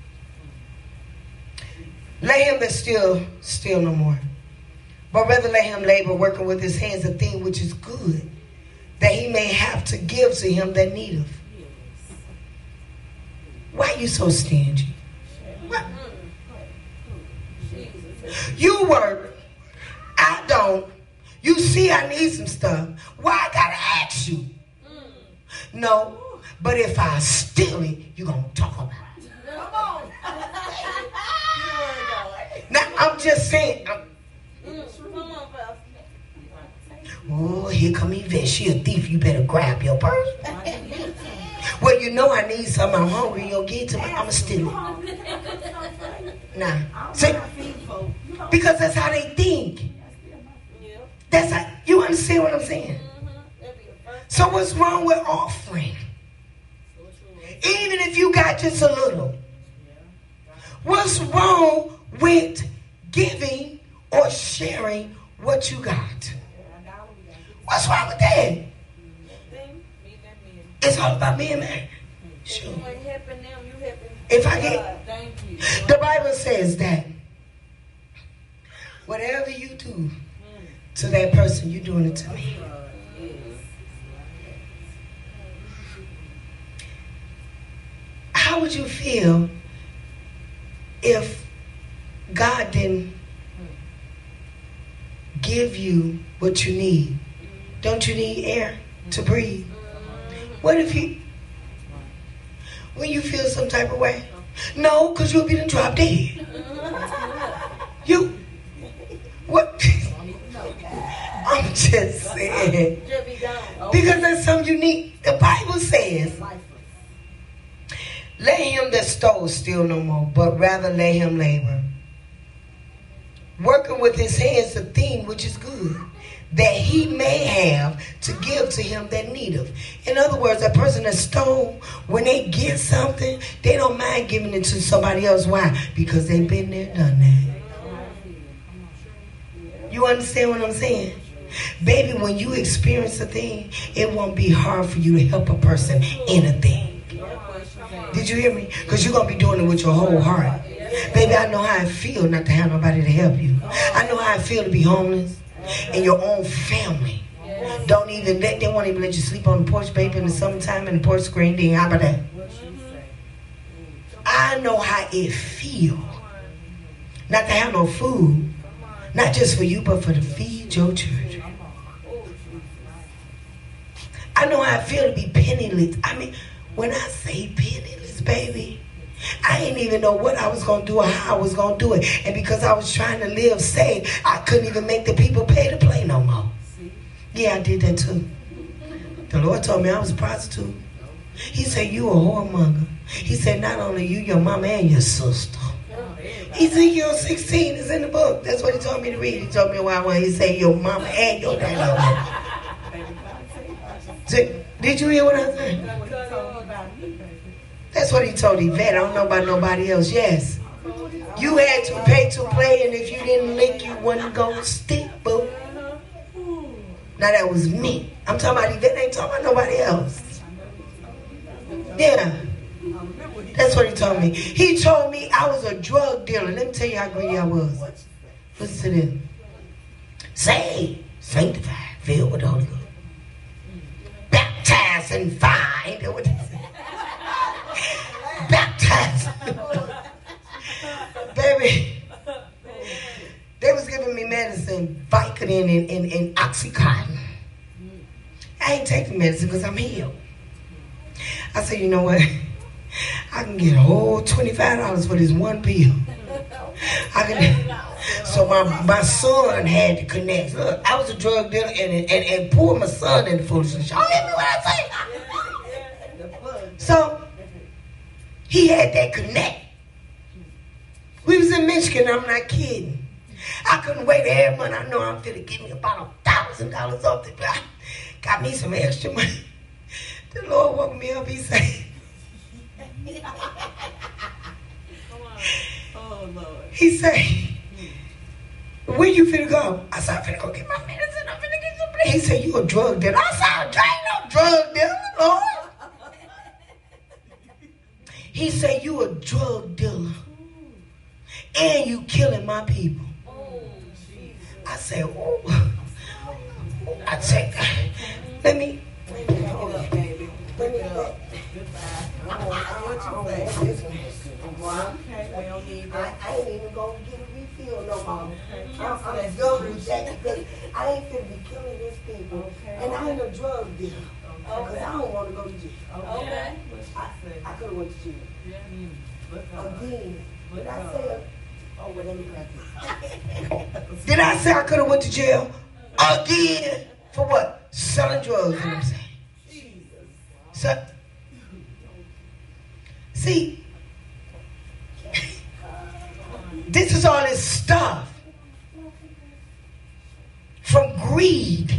Let him that steal, steal no more. But rather let him labor, working with his hands a thing which is good, that he may have to give to him that needeth. Why are you so stingy? What? You work. I don't. You see I need some stuff. Why I gotta ask you? Mm. No, but if I steal it, you gonna talk about it. Come on. Now, I'm just saying. I'm, mm. Oh, here come Yvette. She a thief. You better grab your purse. Well, you know I need something. I'm hungry. You'll get to me. I'm gonna steal it. Nah. See? Because that's how they think. That's how, you understand what I'm saying? So what's wrong with offering? Even if you got just a little. What's wrong with giving or sharing what you got? What's wrong with that? It's all about me and man. Sure. If I get, the Bible says that whatever you do, to that person, you're doing it to me. How would you feel if God didn't give you what you need? Don't you need air to breathe? What if he, when you feel some type of way? No, because you'll be done drop dead. You, what? I'm just saying. Because that's something unique. The Bible says, let him that stole steal no more, but rather let him labor, working with his hands the thing which is good, that he may have to give to him that needeth. In other words, a person that stole, when they get something, they don't mind giving it to somebody else. Why? Because they've been there, done that. You understand what I'm saying? Baby, when you experience a thing, it won't be hard for you to help a person in a thing. Did you hear me? Because you're going to be doing it with your whole heart. Baby, I know how I feel not to have nobody to help you. I know how I feel to be homeless. And your own family don't even let, they won't even let you sleep on the porch, baby, in the summertime in the porch screen. Then how about that? I know how it feels not to have no food, not just for you, but for to feed your church. I know how I feel to be penniless. I mean, when I say penniless, baby, I didn't even know what I was going to do or how I was going to do it. And because I was trying to live safe, I couldn't even make the people pay to play no more. Yeah, I did that too. The Lord told me I was a prostitute. He said, you a whoremonger. He said, not only you, your mama and your sister. Ezekiel sixteen is in the book. That's what he told me to read. He told me why when he said your mama and your daddy. Did you hear what I said? That's what he told Yvette. I don't know about nobody else. Yes. You had to pay to play, and if you didn't lick, you wasn't going to stick, boo. Now, that was me. I'm talking about Yvette. I ain't talking about nobody else. Yeah. That's what he told me. He told me I was a drug dealer. Let me tell you how greedy I was. Listen to this. Saved, sanctified, filled with the Holy Ghost. Baptized and fire. That's what he said. Baptized. Baby, they was giving me medicine, Vicodin and, and, and Oxycontin. I ain't taking medicine because I'm healed. I said, you know what? I can get a whole twenty-five dollars for this one pill. I can. So my, my son had to connect. Look, I was a drug dealer and, and, and pulled my son into foolishness. Y'all hear me what I say? So he had that connect. We was in Michigan, I'm not kidding. I couldn't wait every month. I know I'm finna give me about a thousand dollars off the I got me some extra money. The Lord woke me up, he said, oh, Lord. He said, where you finna go? I said, I'm finna go get my medicine. I'm finna get some money. He said, you a drug dealer. I said, I ain't no drug dealer, Lord. He said, you a drug dealer. And you killing my people. I said, oh. I said, let me. Hold up, baby. Let me up. What you say? Okay, we don't need that. I ain't even going to get a refill no more. I'm, I'm done with that because I ain't finna be killing these people. Okay. And I ain't a drug dealer. Because I don't want to go to jail. Okay. I, I could have went to jail. Again. Did I say, oh, well, let me practice. Did I say I could have went to jail? Again. For what? Selling drugs, you know what I'm saying? So, see, this is all this stuff from greed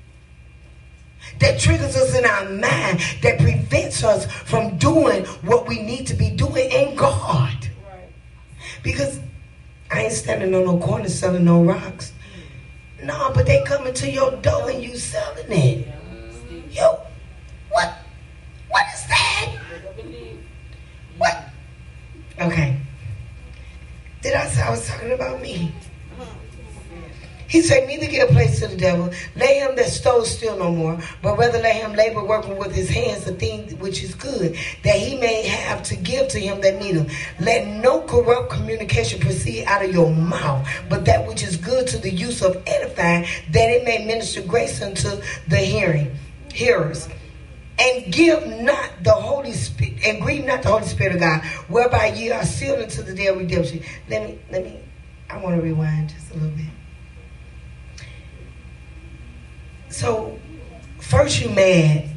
that triggers us in our mind, that prevents us from doing what we need to be doing in God. Because I ain't standing on no corner selling no rocks. No, but they coming to your door and you selling it. Yo, what? What is that? What? Okay. Did I say I was talking about me? He said, neither give place to the devil. Lay him that stole still no more, but rather let him labor working with his hands the thing which is good, that he may have to give to him that need him. Let no corrupt communication proceed out of your mouth, but that which is good to the use of edifying, that it may minister grace unto the hearing hearers. And give not the Holy Spirit, and grieve not the Holy Spirit of God, whereby ye are sealed unto the day of redemption. Let me, let me, I want to rewind just a little bit. So, first you mad,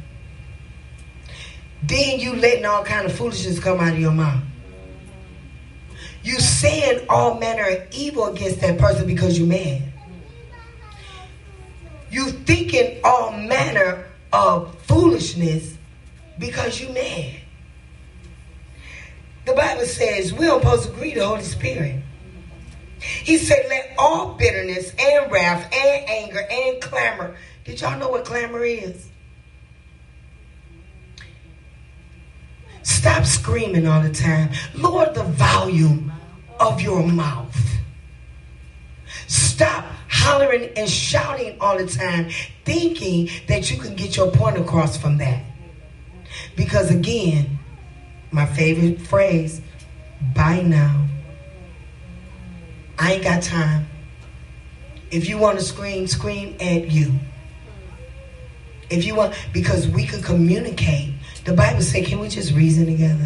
then you letting all kind of foolishness come out of your mouth. You saying all manner of evil against that person because you mad. You thinking all manner of foolishness because you mad. The Bible says we don't supposed to grieve the Holy Spirit. He said, let all bitterness and wrath and anger and clamor. Did y'all know what clamor is? Stop screaming all the time. Lower the volume of your mouth. Stop hollering and shouting all the time, thinking that you can get your point across from that. Because again, my favorite phrase, by now. I ain't got time. If you want to scream, scream at you. If you want, because we could communicate. The Bible says, can we just reason together?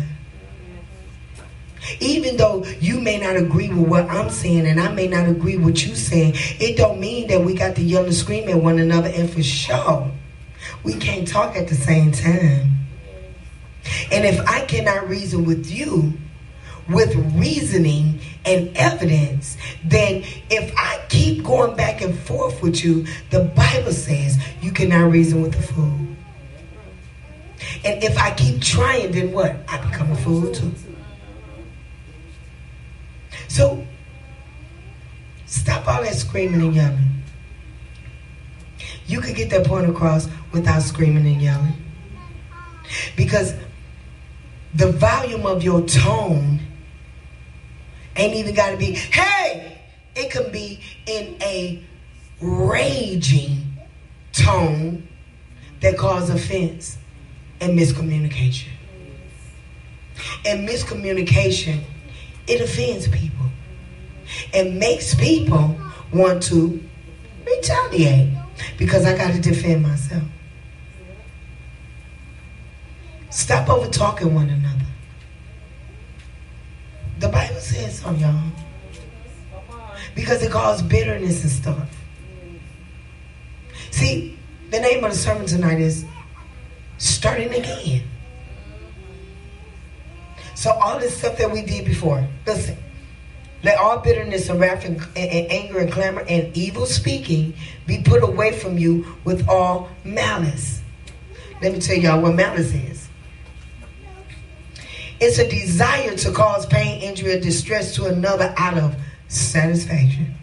Even though you may not agree with what I'm saying and I may not agree with what you saying, it don't mean that we got to yell and scream at one another. And for sure, we can't talk at the same time. And if I cannot reason with you with reasoning and evidence, then if I keep going back and forth with you, the Bible says you cannot reason with the fool. And if I keep trying, then what? I become a fool too. So stop all that screaming and yelling. You could get that point across without screaming and yelling. Because the volume of your tone ain't even got to be, hey! It can be in a raging tone that causes offense and miscommunication. And miscommunication, it offends people. And makes people want to retaliate because I got to defend myself. Stop over talking one another. The Bible says so, y'all. Because it causes bitterness and stuff. See, the name of the sermon tonight is Starting Again. So all this stuff that we did before, listen. Let all bitterness and wrath and, and, and anger and clamor and evil speaking be put away from you with all malice. Let me tell y'all what malice is. It's a desire to cause pain, injury, or distress to another out of satisfaction.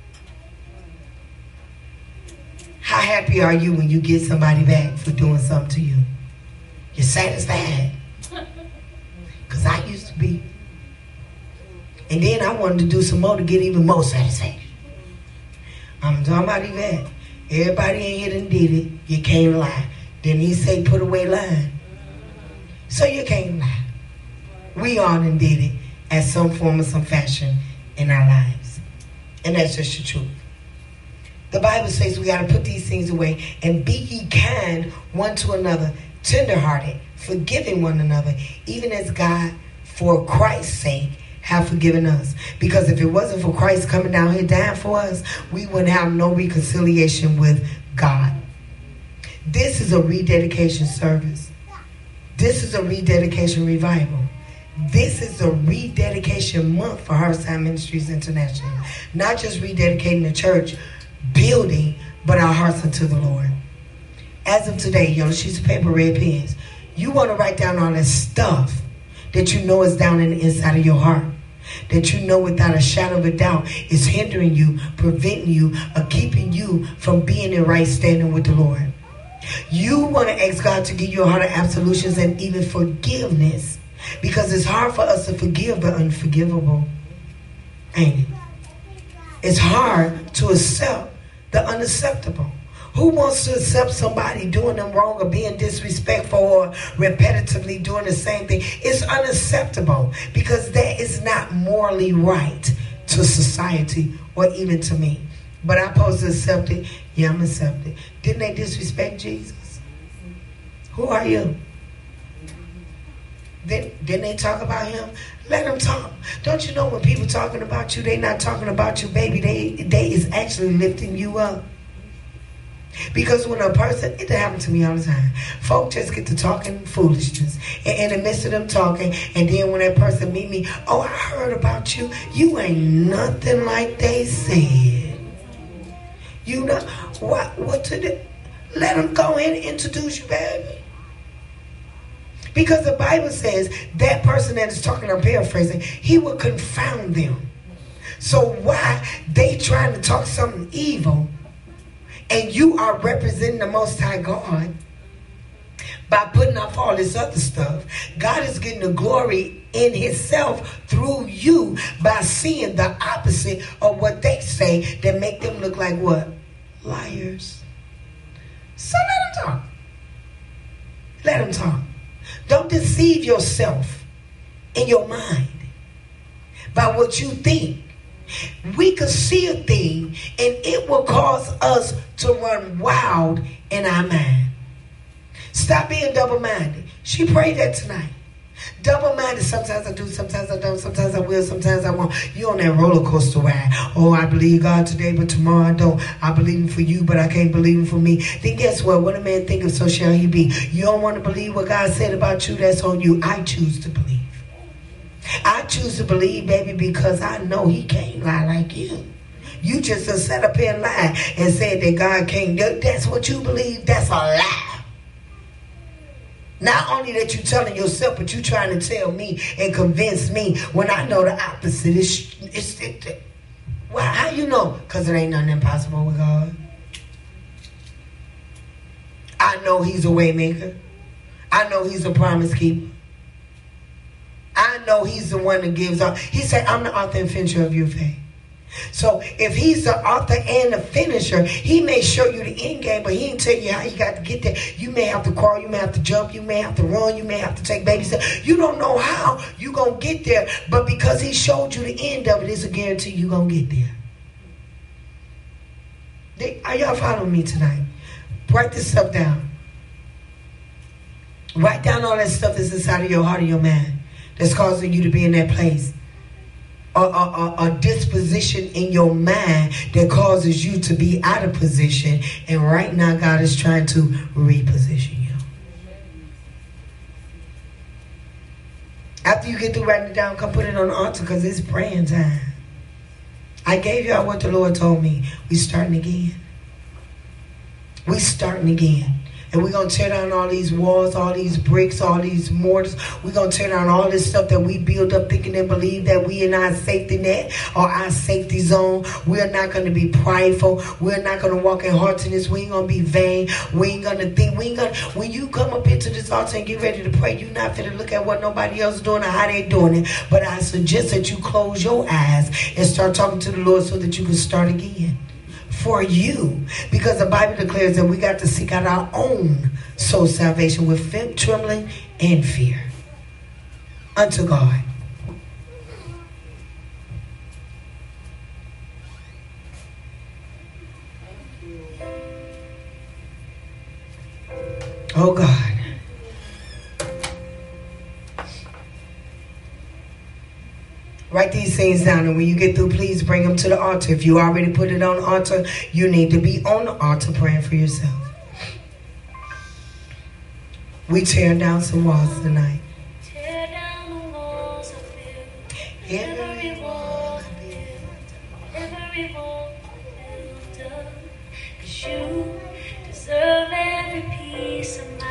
How happy are you when you get somebody back for doing something to you? You're satisfied. Because I used to be. And then I wanted to do some more to get even more satisfaction. I'm talking about Yvette. Everybody in here done did it. You can't lie. Then he say put away lying. So you can't lie. We all done did it at some form or some fashion in our lives. And that's just the truth. The Bible says we got to put these things away and be ye kind one to another, tenderhearted, forgiving one another, even as God, for Christ's sake, have forgiven us. Because if it wasn't for Christ coming down here dying for us, we wouldn't have no reconciliation with God. This is a rededication service. This is a rededication revival. This is a rededication month for Harvesttime Ministries International. Not just rededicating the church building, but our hearts unto the Lord. As of today, y'all, sheets of paper, red pens. You want to write down all that stuff that you know is down in the inside of your heart. That you know without a shadow of a doubt is hindering you, preventing you, or keeping you from being in right standing with the Lord. You want to ask God to give you a heart of absolutions and even forgiveness. Because it's hard for us to forgive the unforgivable. Ain't it? It's hard to accept the unacceptable. Who wants to accept somebody doing them wrong or being disrespectful or repetitively doing the same thing? It's unacceptable because that is not morally right to society or even to me. But I'm supposed to accept it. Yeah, I'm accepted. Didn't they disrespect Jesus? Who are you? Didn't, didn't they talk about him? Let them talk. Don't you know when people talking about you, they not talking about you, baby. They, they is actually lifting you up. Because when a person, it happens to me all the time. Folk just get to talking foolishness. And in the midst of them talking, and then when that person meet me, oh, I heard about you. You ain't nothing like they said. You know, what, what to do? Let them go in and introduce you, baby. Because the Bible says that person that is talking, I'm paraphrasing, he will confound them. So why they trying to talk something evil and you are representing the Most High God by putting off all this other stuff? God is getting the glory in himself through you by seeing the opposite of what they say that make them look like what? Liars. So let them talk. Let them talk. Don't deceive yourself in your mind by what you think. We could see a thing and it will cause us to run wild in our mind. Stop being double-minded. She prayed that tonight. Double-minded, sometimes I do, sometimes I don't, sometimes I will, sometimes I won't. You on that roller coaster ride. Oh, I believe God today, but tomorrow I don't. I believe him for you, but I can't believe him for me. Then guess what? What a man thinketh, so shall he be. You don't want to believe what God said about you, that's on you. I choose to believe. I choose to believe, baby, because I know he can't lie like you. You just done sat up here and lied and said that God can't do. That's what you believe. That's a lie. Not only that you telling yourself, but you trying to tell me and convince me when I know the opposite. It's, it's, it, well, how you know? Because it ain't nothing impossible with God. I know he's a way maker. I know he's a promise keeper. I know he's the one that gives up. He said, I'm the author and finisher of your faith. So if he's the author and the finisher, he may show you the end game, but he didn't tell you how you got to get there. You may have to crawl, you may have to jump, you may have to run, you may have to take baby steps. You don't know how you're going to get there, but because he showed you the end of it, it's a guarantee you're going to get there. They, are y'all following me tonight? Write this stuff down. Write down all that stuff that's inside of your heart and your mind that's causing you to be in that place. A, a, a, a disposition in your mind that causes you to be out of position. And right now, God is trying to reposition you. After you get through writing it down, come put it on the altar because it's praying time. I gave y'all what the Lord told me. We starting again. We starting again. And we're going to tear down all these walls, all these bricks, all these mortars. We're going to tear down all this stuff that we build up thinking and believe that we in our safety net or our safety zone. We're not going to be prideful. We're not going to walk in haughtiness. We ain't going to be vain. We ain't going to think. We ain't going to, when you come up into this altar and get ready to pray, you're not going to look at what nobody else is doing or how they're doing it. But I suggest that you close your eyes and start talking to the Lord so that you can start again. For you, because the Bible declares that we got to seek out our own soul salvation with fear, trembling and fear unto God. Oh God. Write these things down, and when you get through, please bring them to the altar. If you already put it on the altar, you need to be on the altar praying for yourself. We tear down some walls tonight. Tear down the walls of fear. Every wall of fear. Every wall built up. 'Cause you deserve every piece of mind. You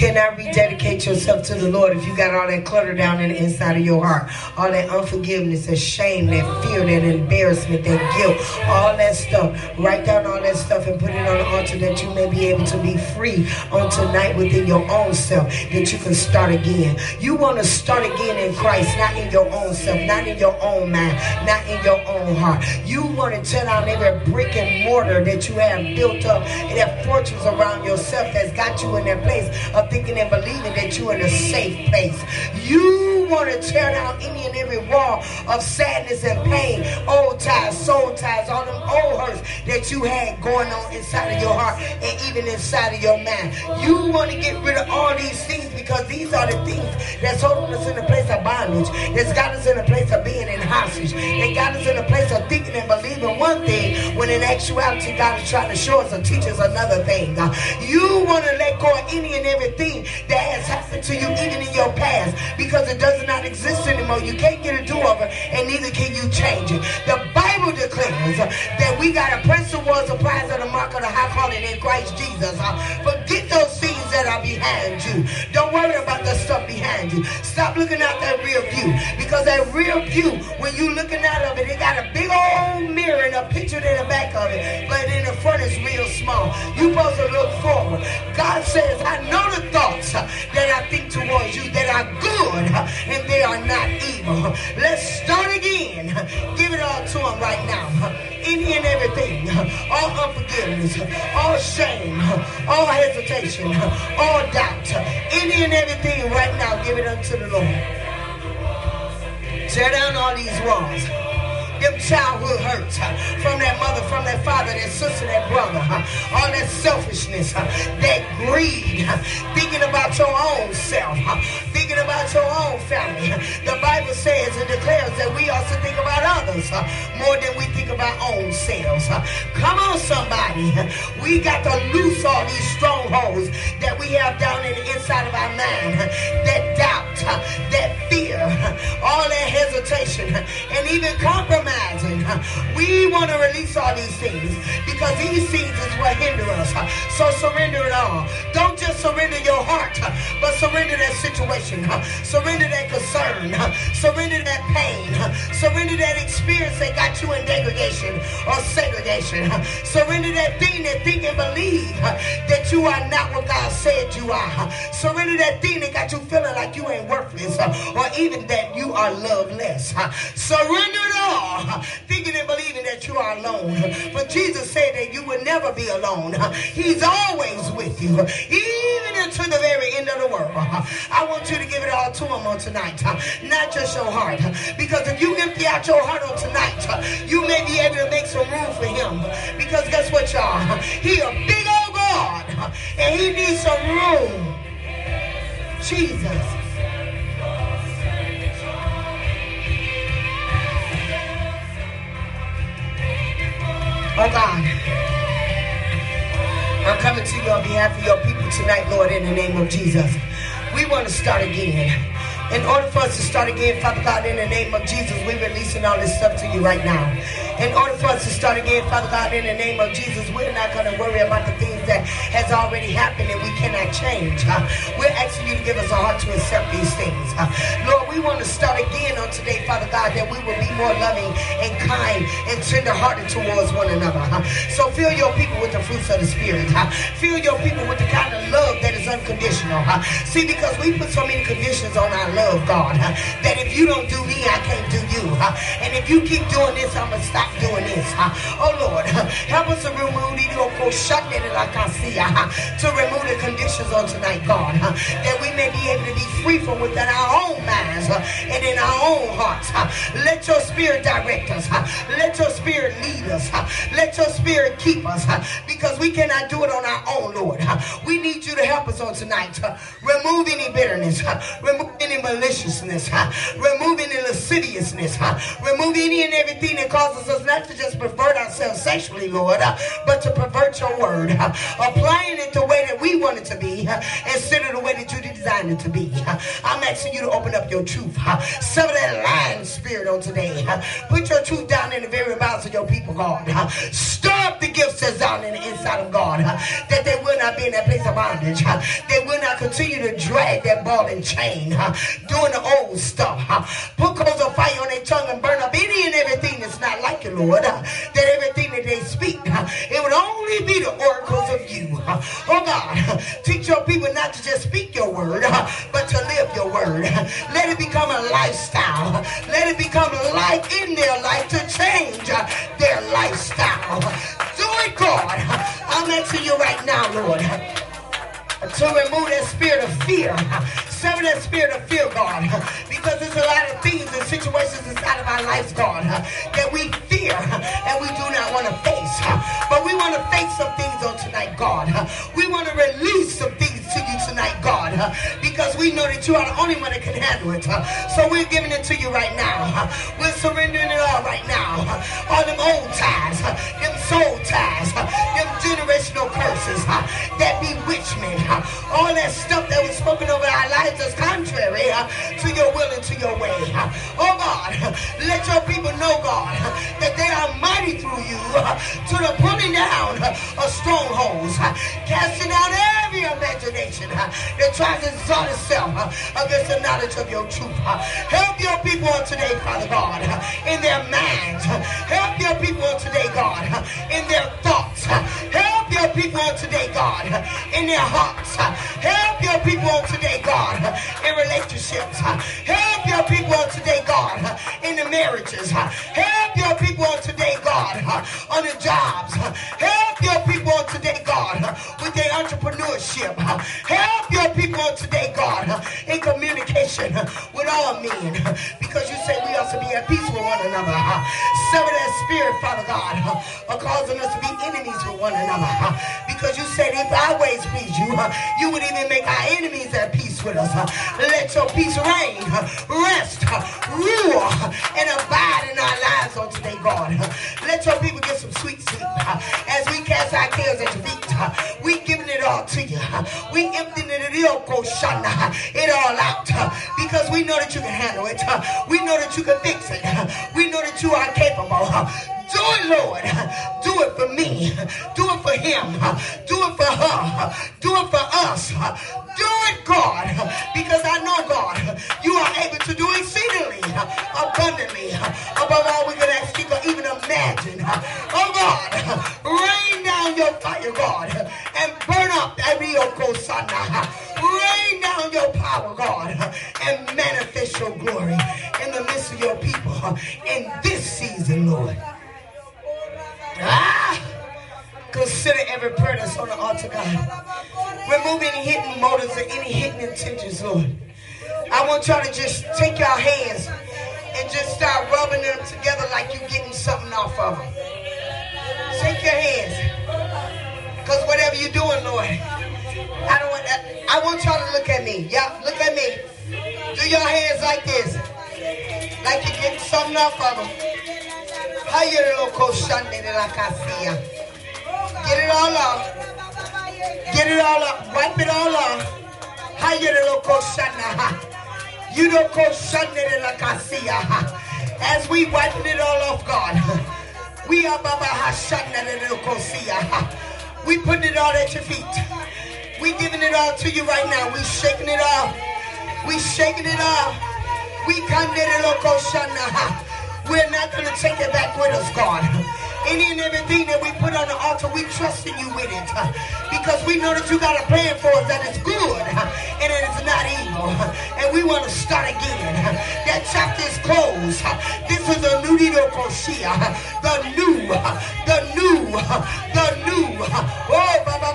cannot rededicate yourself to the Lord if you got all that clutter down in the inside of your heart. All that unforgiveness, that shame, that fear, that embarrassment, that guilt, all that stuff. Write down all that stuff and put it on the altar that you may be able to be free on tonight within your own self, that you can start again. You want to start again in Christ, not in your own self, not in your own mind, not in your own heart. You want to tear down every brick and mortar that you have built up and that fortunes around yourself that's got you in that place of thinking and believing that you're in a safe place. You want to tear down any and every wall of sadness and pain, old ties, soul ties, all them old hurts that you had going on inside of your heart and even inside of your mind. You want to get rid of all these things because these are the things that's holding us in a place of bondage, that's got us in a place of being in hostage, that got us in a place of thinking and believing one thing when in actuality God is trying to show us and teach us another thing. Uh, you want to let go of any and everything that has happened to you even in your past because it does not exist anymore. You can't get a do-over and neither can you change it. The Bible declares uh, that we got to press towards the prize of the mark of the high calling in Christ Jesus. Uh, forget those things that are behind you. Don't worry about the stuff behind you. Stop looking out that rear view, because that rear view, when you looking out of it, it got a big old mirror and a picture in the back of it, but in the front is real small. You supposed to look forward. God says, I know the thoughts uh, that I think towards you that are good uh, and they are not evil. Let's start again. Give it all to him right now. Any and everything, all unforgiveness, all shame, all hesitation, all doubt, any and everything right now, give it unto the Lord. Tear down all these walls. Them childhood hurts uh, from that mother, from that father, that sister, that brother, uh, all that selfishness, uh, that greed, uh, thinking about your own self, uh, thinking about your own family. The Bible says and declares that we also think about others uh, more than we think about own selves. Uh, come on, somebody. We got to loose all these strongholds that we have down in the inside of our mind. Uh, that doubt, uh, that fear, uh, all that hesitation, uh, and even compromise. We want to release all these things because these things is what hinder us. So surrender it all. Don't just surrender your heart, but surrender that situation. Surrender that concern. Surrender that pain. Surrender that experience that got you in degradation or segregation. Surrender that thing that think and believe that you are not what God said you are. Surrender that thing that got you feeling like you ain't worthless or even that you are loveless. Surrender it all. Thinking and believing that you are alone. But Jesus said that you will never be alone. He's always with you, even into the very end of the world. I want you to give it all to him on tonight, not just your heart. Because if you empty out your heart on tonight, you may be able to make some room for him. Because guess what, y'all? He a big old God, and he needs some room. Jesus. Oh God, I'm coming to you on behalf of your people tonight, Lord, in the name of Jesus. We want to start again. In order for us to start again, Father God, in the name of Jesus, we're releasing all this stuff to you right now. In order for us to start again, Father God, in the name of Jesus, we're not going to worry about the things that has already happened and we cannot change. Uh, we're asking you to give us a heart to accept these things. Uh, Lord, we want to start again on today, Father God, that we will be more loving and kind and tender-hearted towards one another. Uh, so fill your people with the fruits of the Spirit. Uh, fill your people with the kind of love that is unconditional. Uh, see, because we put so many conditions on our love, God, uh, that if you don't do me, I can't do you. Uh, and if you keep doing this, I'm going to stop doing this. Uh, oh, Lord, uh, help us to remove the like I see, uh, to remove the conditions on tonight, God, uh, that we may be able to be free from within our own minds uh, and in our own hearts. Uh, let your spirit direct us. Uh, let your spirit lead us. Uh, let your spirit keep us, uh, because we cannot do it on our own, Lord. Uh, we need you to help us on tonight. Uh, remove any bitterness. Uh, remove any maliciousness. Uh, remove any lasciviousness. Uh, remove any and everything that causes us not to just pervert ourselves sexually, Lord, uh, but to pervert your word, uh, applying it the way that we want it to be, uh, instead of the way that you designed it to be. Uh, I'm asking you to open up your truth. Uh, sever that lying spirit on today. Uh, put your truth down in the very mouths of your people, God. Uh, stir up the gifts that's down in the inside of God, uh, that they will not be in that place of bondage. Uh, they will not continue drag that ball and chain, uh, doing the old stuff. Uh, put coals of fire on their tongue and burn up any and everything that's not like you, Lord. Uh, that everything that they speak, uh, it would only be the oracles of you. Uh, oh God, uh, teach your people not to just speak your word, uh, but to live your word. Uh, let it become a lifestyle. Uh, let it become a life in their life to change uh, their lifestyle. Uh, do it, God. Uh, I'm asking you right now, Lord, uh, to remove that spirit of fear. Uh, Sever that spirit of fear, God, because there's a lot of things and situations inside of our lives, God, that we fear and we do not want to face. But we want to face some things on tonight, God. We want to release some things to you tonight, God, because we know that you are the only one that can handle it. So we're giving it to you right now. We're surrendering it all right now. All them old ties, them soul ties, them generational curses, that bewitchment, all that stuff that was spoken over our lives is contrary uh, to your will and to your way. Uh, oh God, uh, let your people know, God, uh, that they are mighty through you uh, to the pulling down uh, of strongholds, uh, casting down every imagination uh, that tries to exalt itself uh, against the knowledge of your truth. Uh, help your people on today, Father God, uh, in their minds. Uh, help your people on today, God, uh, in their thoughts. Uh, help your people on today, God, uh, in their hearts. Uh, help your people on today, God, in relationships. Help your people on today, God, in the marriages. Help your people on today, God, on the jobs. Help your people on today, God, with their entrepreneurship. Help your people on today, God, in communication with all men, because you say we also be at peace with one another. Sever that spirit, Father God, of causing us to be enemies with one another, because you said if our ways please you, you would even make our enemies at peace with us. Let your peace reign, rest, rule, and abide in our lives on today, God. Let your people get some sweet sleep as we cast our cares at your feet. We giving it all to you. We emptying it all out because we know that you can handle it. We know that you can fix it. We know that you are capable. Do it, Lord. Do it for me. Do it for him. Do it for her. Do it for us. Do it, God, because I know, God, you are able to do exceedingly, abundantly, above all we can ask you or even imagine. Oh, God, rain down your fire, God, and burn up every Okosana. Rain down your power, God, and manifest your glory in the midst of your people in this season, Lord. Ah! Consider every prayer that's on the altar, God. Remove any hidden motives or any hidden intentions, Lord. I want y'all to just take your hands and just start rubbing them together like you're getting something off of them. Take your hands. Because whatever you're doing, Lord, I don't want that. I want y'all to look at me. Y'all, look at me. Do your hands like this. Like you're getting something off of them. Get it all off. Get it all off. Wipe it all off. As we wiping it all off, God, we are we putting it all at your feet. We giving it all to you right now. We shaking it off. We shaking it off. We We're not going to take it back with us, God. Any and everything that we put on the altar, we trust in you with it. Because we know that you got a plan for us that is good and it is not evil. And we want to start again. That chapter is closed. This is a new Koshia. The new, the new, the new. Oh, Baba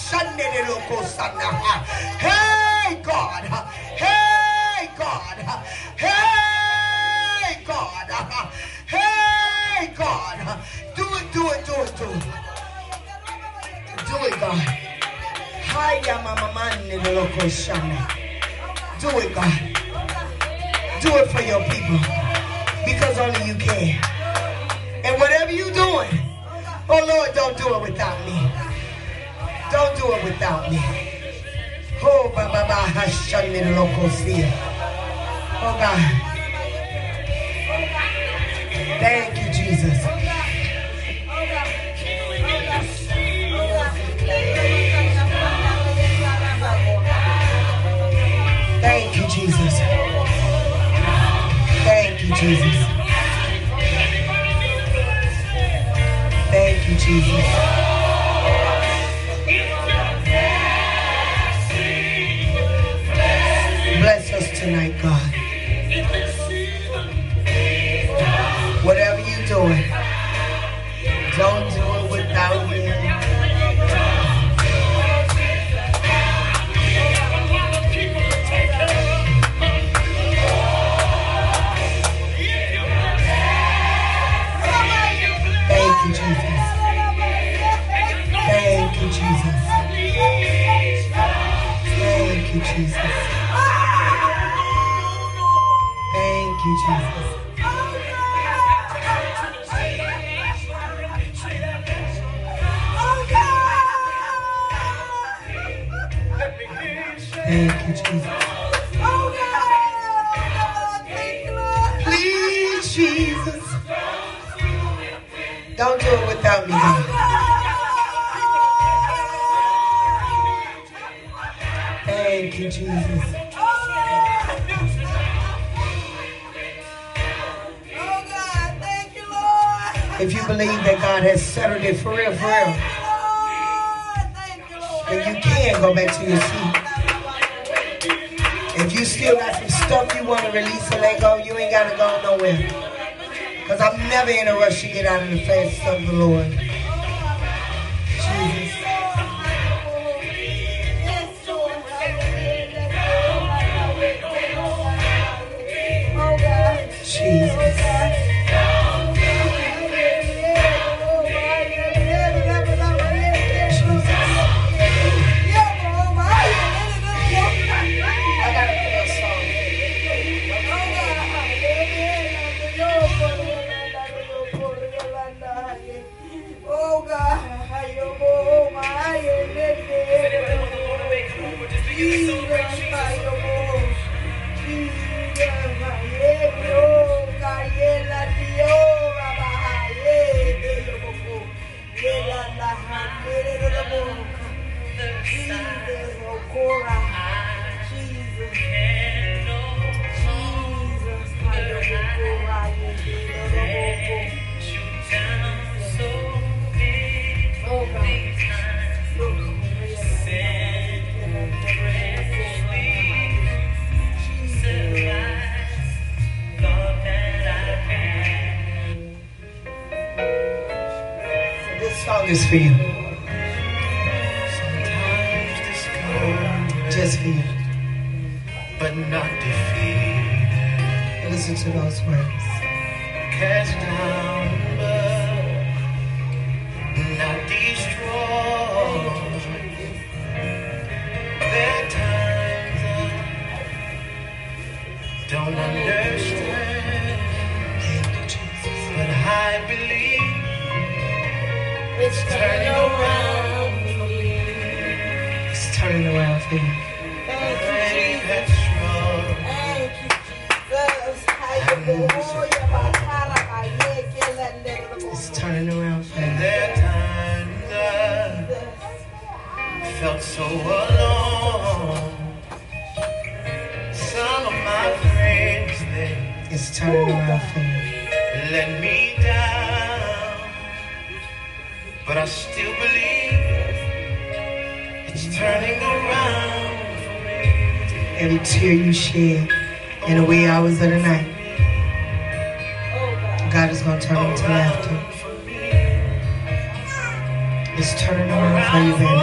Hey, God. Hey, God. Hey, God. Hey, God. Do it, do it, do it, do it. Do it, God. Hiya, mama, man, little Koshana. Do it, God. Do it for your people. Because only you can. And whatever you're doing, oh Lord, don't do it without me. Don't do it without me. Oh, Baba, Hashani, little Kosia. Oh, God. Thank you, Jesus. Jesus. Thank you, Jesus. Thank you, Jesus. Please, Jesus. Don't do it without me, God. Thank you, Jesus. If you believe that God has settled it for real, for real, then you can go back to your seat. If you still got some stuff you want to release and let go, you ain't got to go nowhere. Because I'm never in a rush to get out of the face of the Lord. Jesus. Jesus. Oh God, oh my, anybody want to motivate? Come on, just begin to celebrate Is for you. Sometimes discouraged, just for you, but not defeated. Listen to those words. Cast down, but not destroyed. There are times I don't understand, but I believe it's turning around for me. It's turning around for me. Thank you, Jesus. Thank you, Jesus. It's turning around for me. There are times I felt so alone. Some of my friends, they it's turning around for me. Let me down. But I still believe it's turning around for me. Every tear you shed in the wee hours of the night, God is going to turn into laughter. It's turning around for you, baby.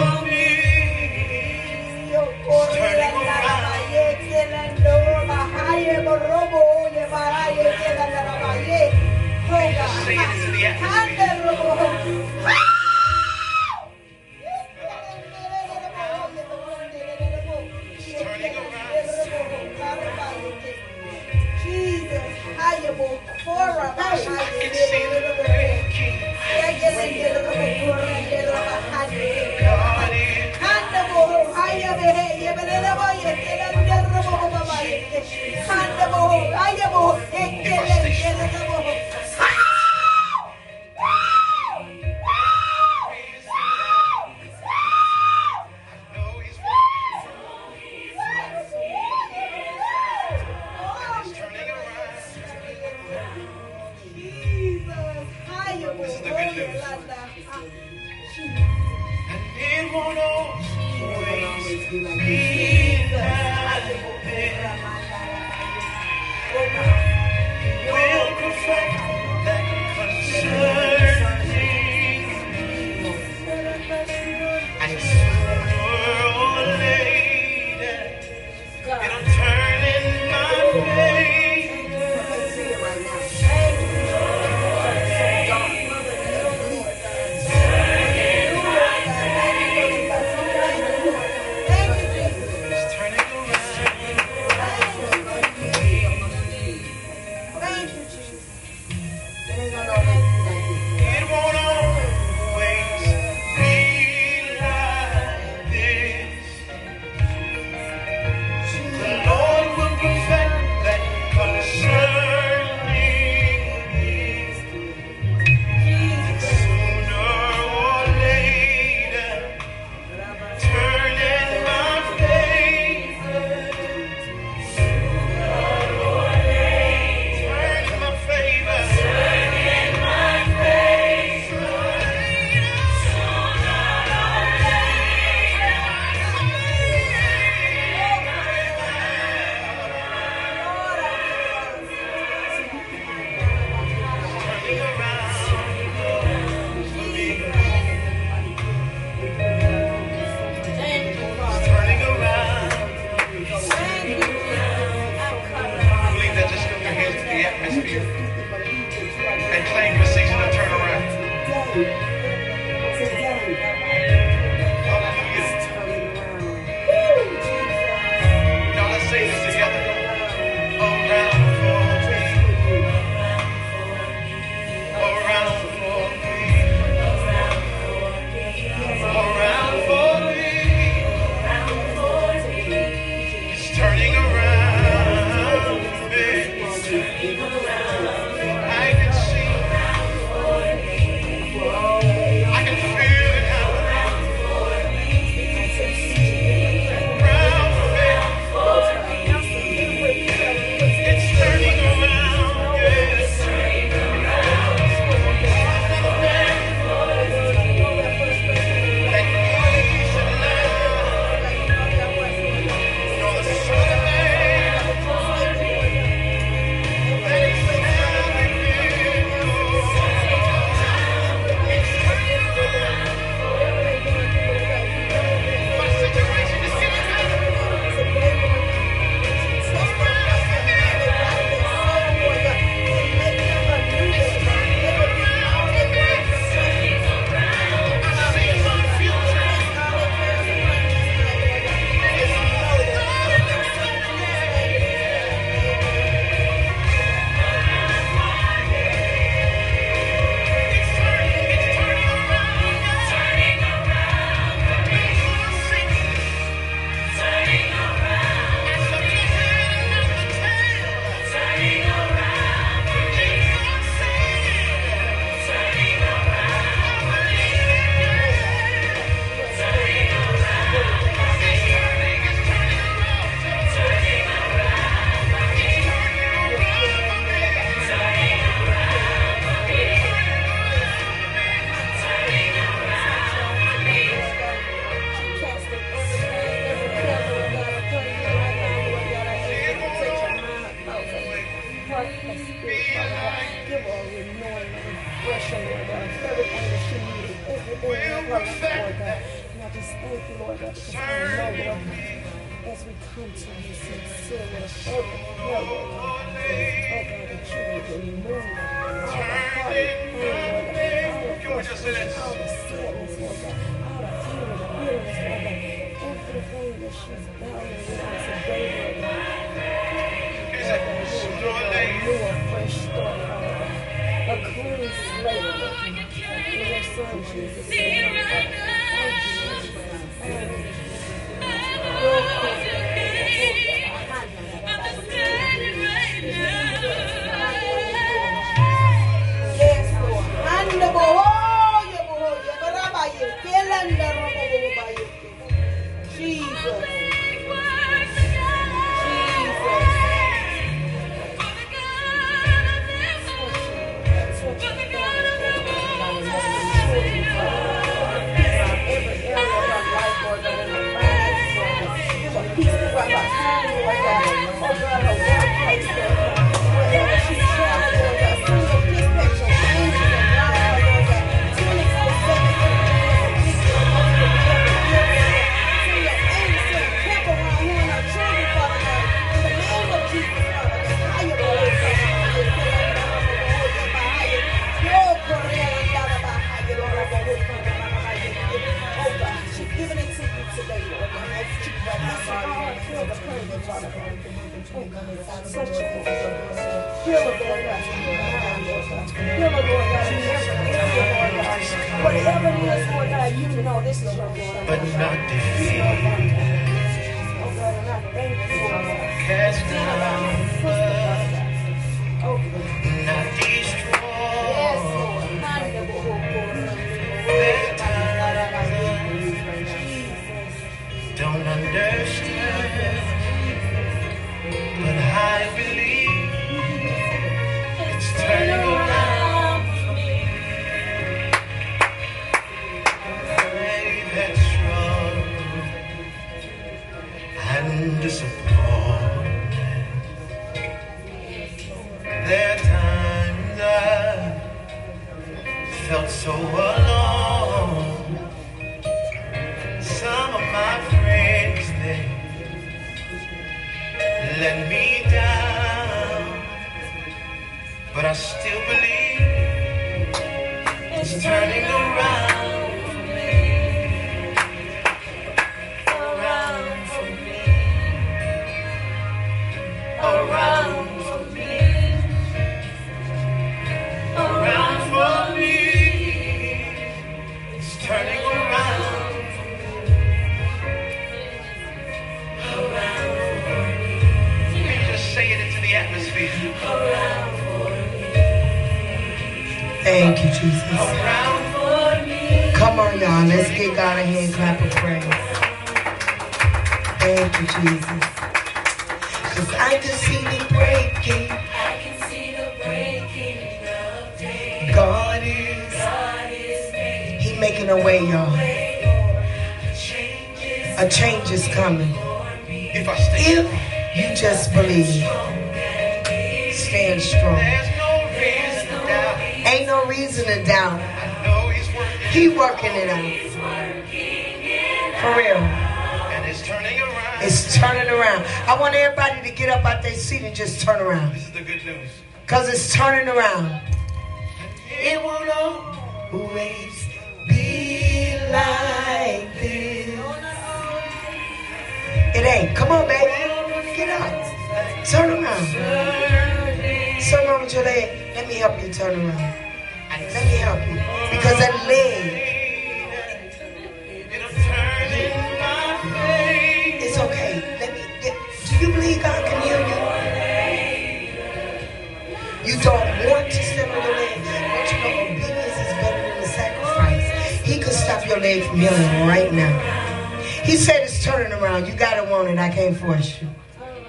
It's turning around. Say it into the atmosphere. Turning around. God. And I just thank you, Lord God, because I know, Lord God, as we come to you sincere with a fervent prayer, Lord God, oh God, that you will remove all the heart pain, Lord God, all the frustration, all the sadness, Lord God, all the anger, the bitterness, Lord God, everything that she's battling with on today, Lord God. Lord God, you will give her a new, a fresh start, Father God, a clean slate, Lord God, in your Son Jesus' name. Thank you, Jesus. Thank you, Jesus. Your yes, Lord. And the boy, you boy, you barabaye, kelanda robobaye. Jesus. Whatever it is, Lord God, you know this is your Lord. But not defeated. Oh God, and I thank you, Lord God. Cast down, Oh God. not destroyed. Yes, Lord. There are times I don't understand, but I believe it's turning around for me. I've had struggle and disappointment. There are times I felt so alone. Some of my friends, they let me down, but I still believe it's turning around for me, around for me, around for me, around for me. It's turning around for me, around for me. Can you just say it into the atmosphere? Around for me. Thank you, Jesus. Around for me. Come on, y'all. Let's give God a hand clap of praise. Thank you, Jesus. Because I can see the breaking. I can see the breaking of day. God is. God is making He making a way, y'all. changes A change is coming. If I stay, If you just believe, stand strong. there's no reason to doubt. Ain't no reason to doubt. I know He's working, He working it out. For real. and it's turning around. It's turning around. I want everybody to get up out their seat and just turn around. This is the good news. Because it's turning around. It won't always be like this. It ain't. Come on, baby. Get up. Turn around. Turn around with your leg. Let me help you turn around. Let me help you. Because that leg, It'll turn in my favor. it's okay. Let me. Do you believe God can heal you? You don't want to stand on your leg. Don't you know obedience is better than the sacrifice? He could stop your leg from healing right now. He said it's turning around. You gotta want it. I can't force you.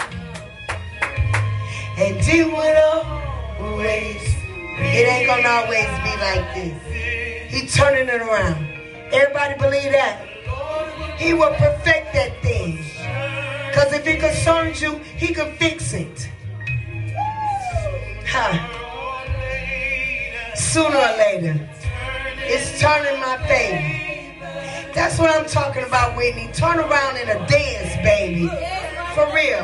And it will always. It ain't gonna always be like this. He turning it around. Everybody believe that? He will perfect that thing. Because if it concerns you, he can fix it. Ha. Sooner or later, it's turning my favor. That's what I'm talking about, Whitney. Turn around in a dance, baby. For real.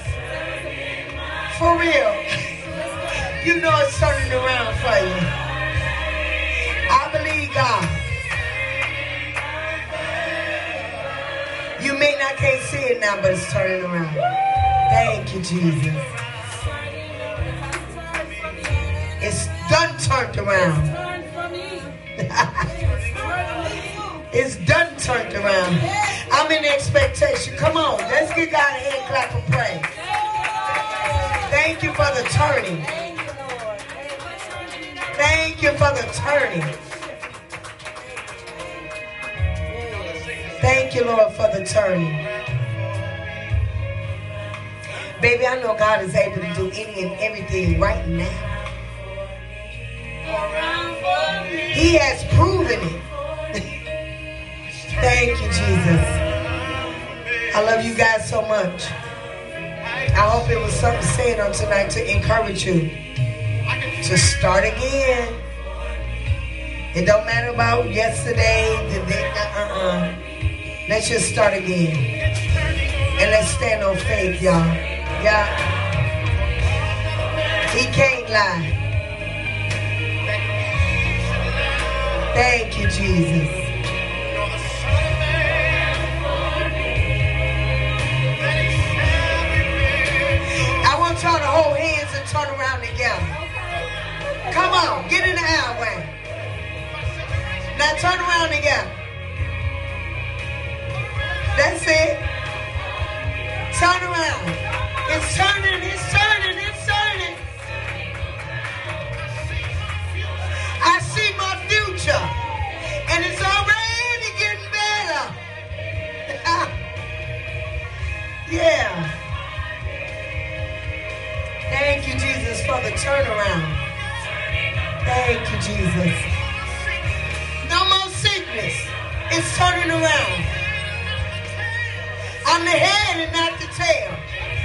For real. You know it's turning around for you. I believe God. You may not can't see it now, but it's turning around. Thank you, Jesus. It's done turned around. It's done turned around. I'm in expectation. Come on, let's give God a hand clap of praise. Thank you for the turning. Thank you for the turning. Thank you, Lord, for the turning. Baby, I know God is able to do any and everything right now. He has proven it. Thank you, Jesus. I love you guys so much. I hope it was something said on tonight to encourage you to start again. It don't matter about yesterday, the day, uh-uh. Let's just start again. And let's stand on faith, y'all. Yeah. He can't lie. Thank you, Jesus. I want y'all to hold hands and turn around together. Come on, get in the airbag. Now turn around together. That's it. Turn around. It's turning, it's turning, it's turning. I see my future. And it's already getting better. Yeah. Thank you, Jesus, for the turnaround. Thank you, Jesus. No more sickness. It's turning around. I'm the head and not the tail.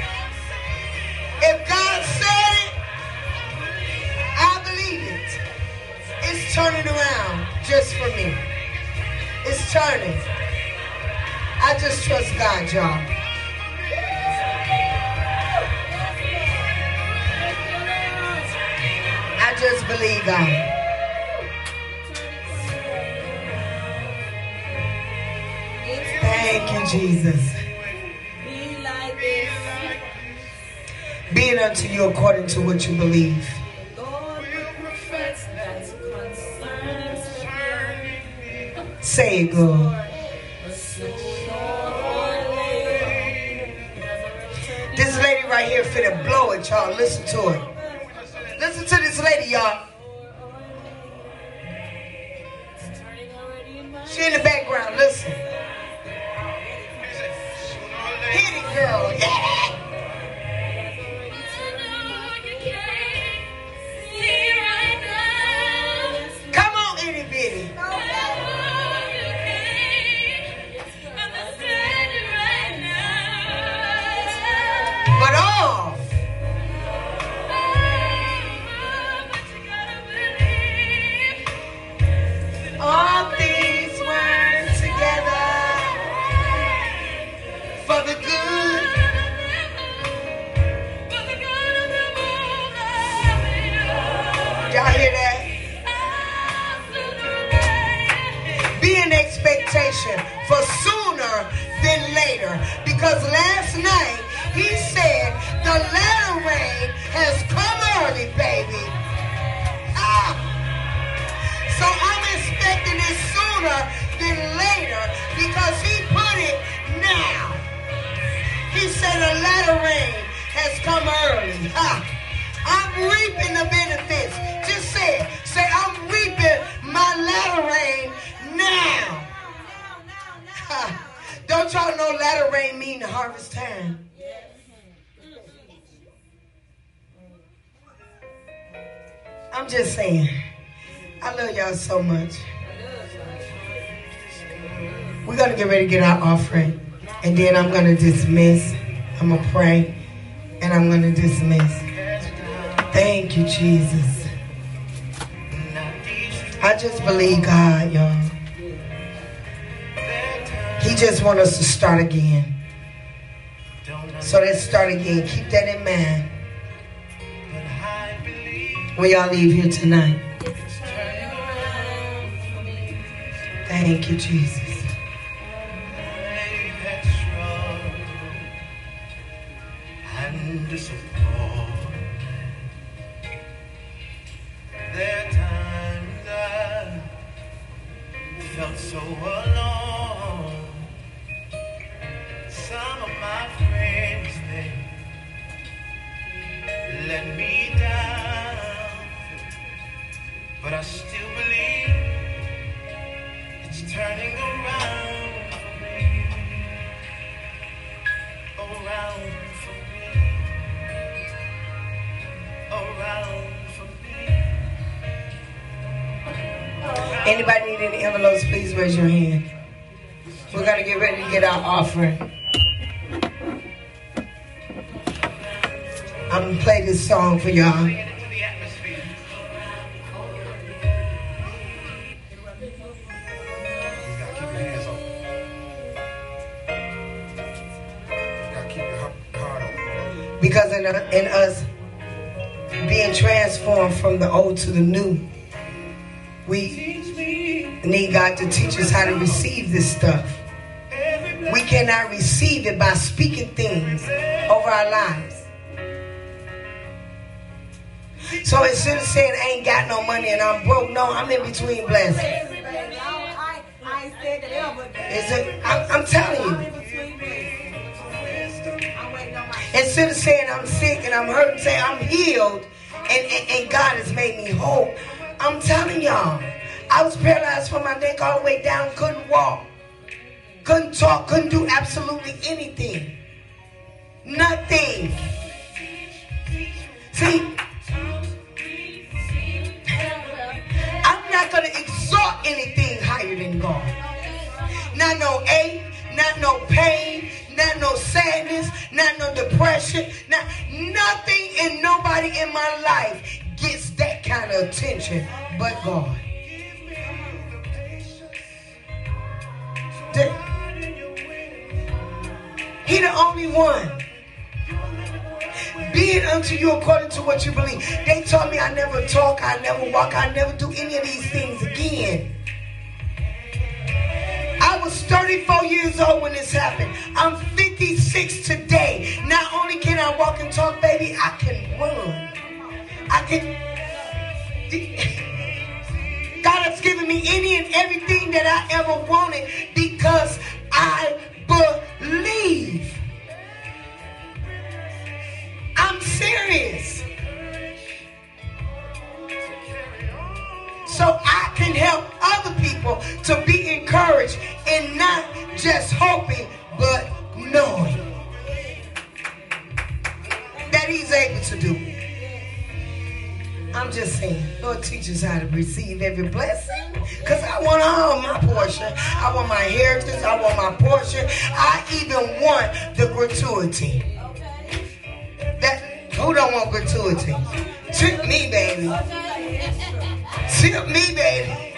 If God said it, I believe it. It's turning around just for me. It's turning. I just trust God, y'all. I just believe God. Thank you, Jesus. Be it unto you according to what you believe. Say it, God. This lady right here finna blow it, y'all. Listen to it. Listen to this lady, y'all. She in the background. Listen. Hit it, girl. Yeah. Come on, itty bitty. But all. All things work together for the good. Y'all hear that? Be in expectation for sooner than later. Because last night he said the latter rain has come early, baby. Ah. So I'm expecting it sooner than later because he put it now. He said the latter rain has come early. Ha. I'm reaping the benefits. Just say it. Say, I'm reaping my latter rain now. Ha. Don't y'all know latter rain mean the harvest time? I'm just saying. I love y'all so much. We're going to get ready to get our offering. And then I'm going to dismiss. I'm going to pray. And I'm going to dismiss. Thank you, Jesus. I just believe God, y'all. He just wants us to start again. So let's start again. Keep that in mind when y'all leave here tonight. Thank you, Jesus. And disappointment. There are times I felt so alone. Some of my friends, they let me down, but I still believe it's turning around for me, around for me, around for me. Anybody need any envelopes, please raise your hand. We're going to get ready to get our offering. I'm going to play this song for y'all. Into the atmosphere. You gotta keep your hands on. You gotta keep your heart on. Because in, in us being transformed from the old to the new, we need God to teach us how to receive this stuff. We cannot receive it by speaking things over our lives. So instead of saying I ain't got no money and I'm broke, no, I'm in between blessings. I, I ain't said that ever. Is it? I'm, I'm telling I'm you. in between blessings. I'm waiting on my Instead of saying I'm sick and I'm hurt, say I'm healed and, and, and God has made me whole. I'm telling y'all, I was paralyzed from my neck all the way down, couldn't walk, couldn't talk, couldn't do absolutely anything. Nothing. See, I'm not going to exalt anything higher than God. Not no ache, not no pain, not no sadness, not no depression, not nothing and nobody in my life gets that kind of attention but God. The, he the only one. Be it unto you according to what you believe. They told me I never talk, I never walk, I never do any of these things again. I was thirty-four years old when this happened. I'm fifty-six today. Not only can I walk and talk, baby, I can run. I can. God has given me any and everything that I ever wanted because I believe. I'm serious. So I can help other people to be encouraged and not just hoping, but knowing that he's able to do it. I'm just saying, Lord, teach us how to receive every blessing. Because I want all my portion. I want my inheritance. I want my portion. I even want the gratuity. That who don't want gratuity? Tip me, baby. Tip me, baby.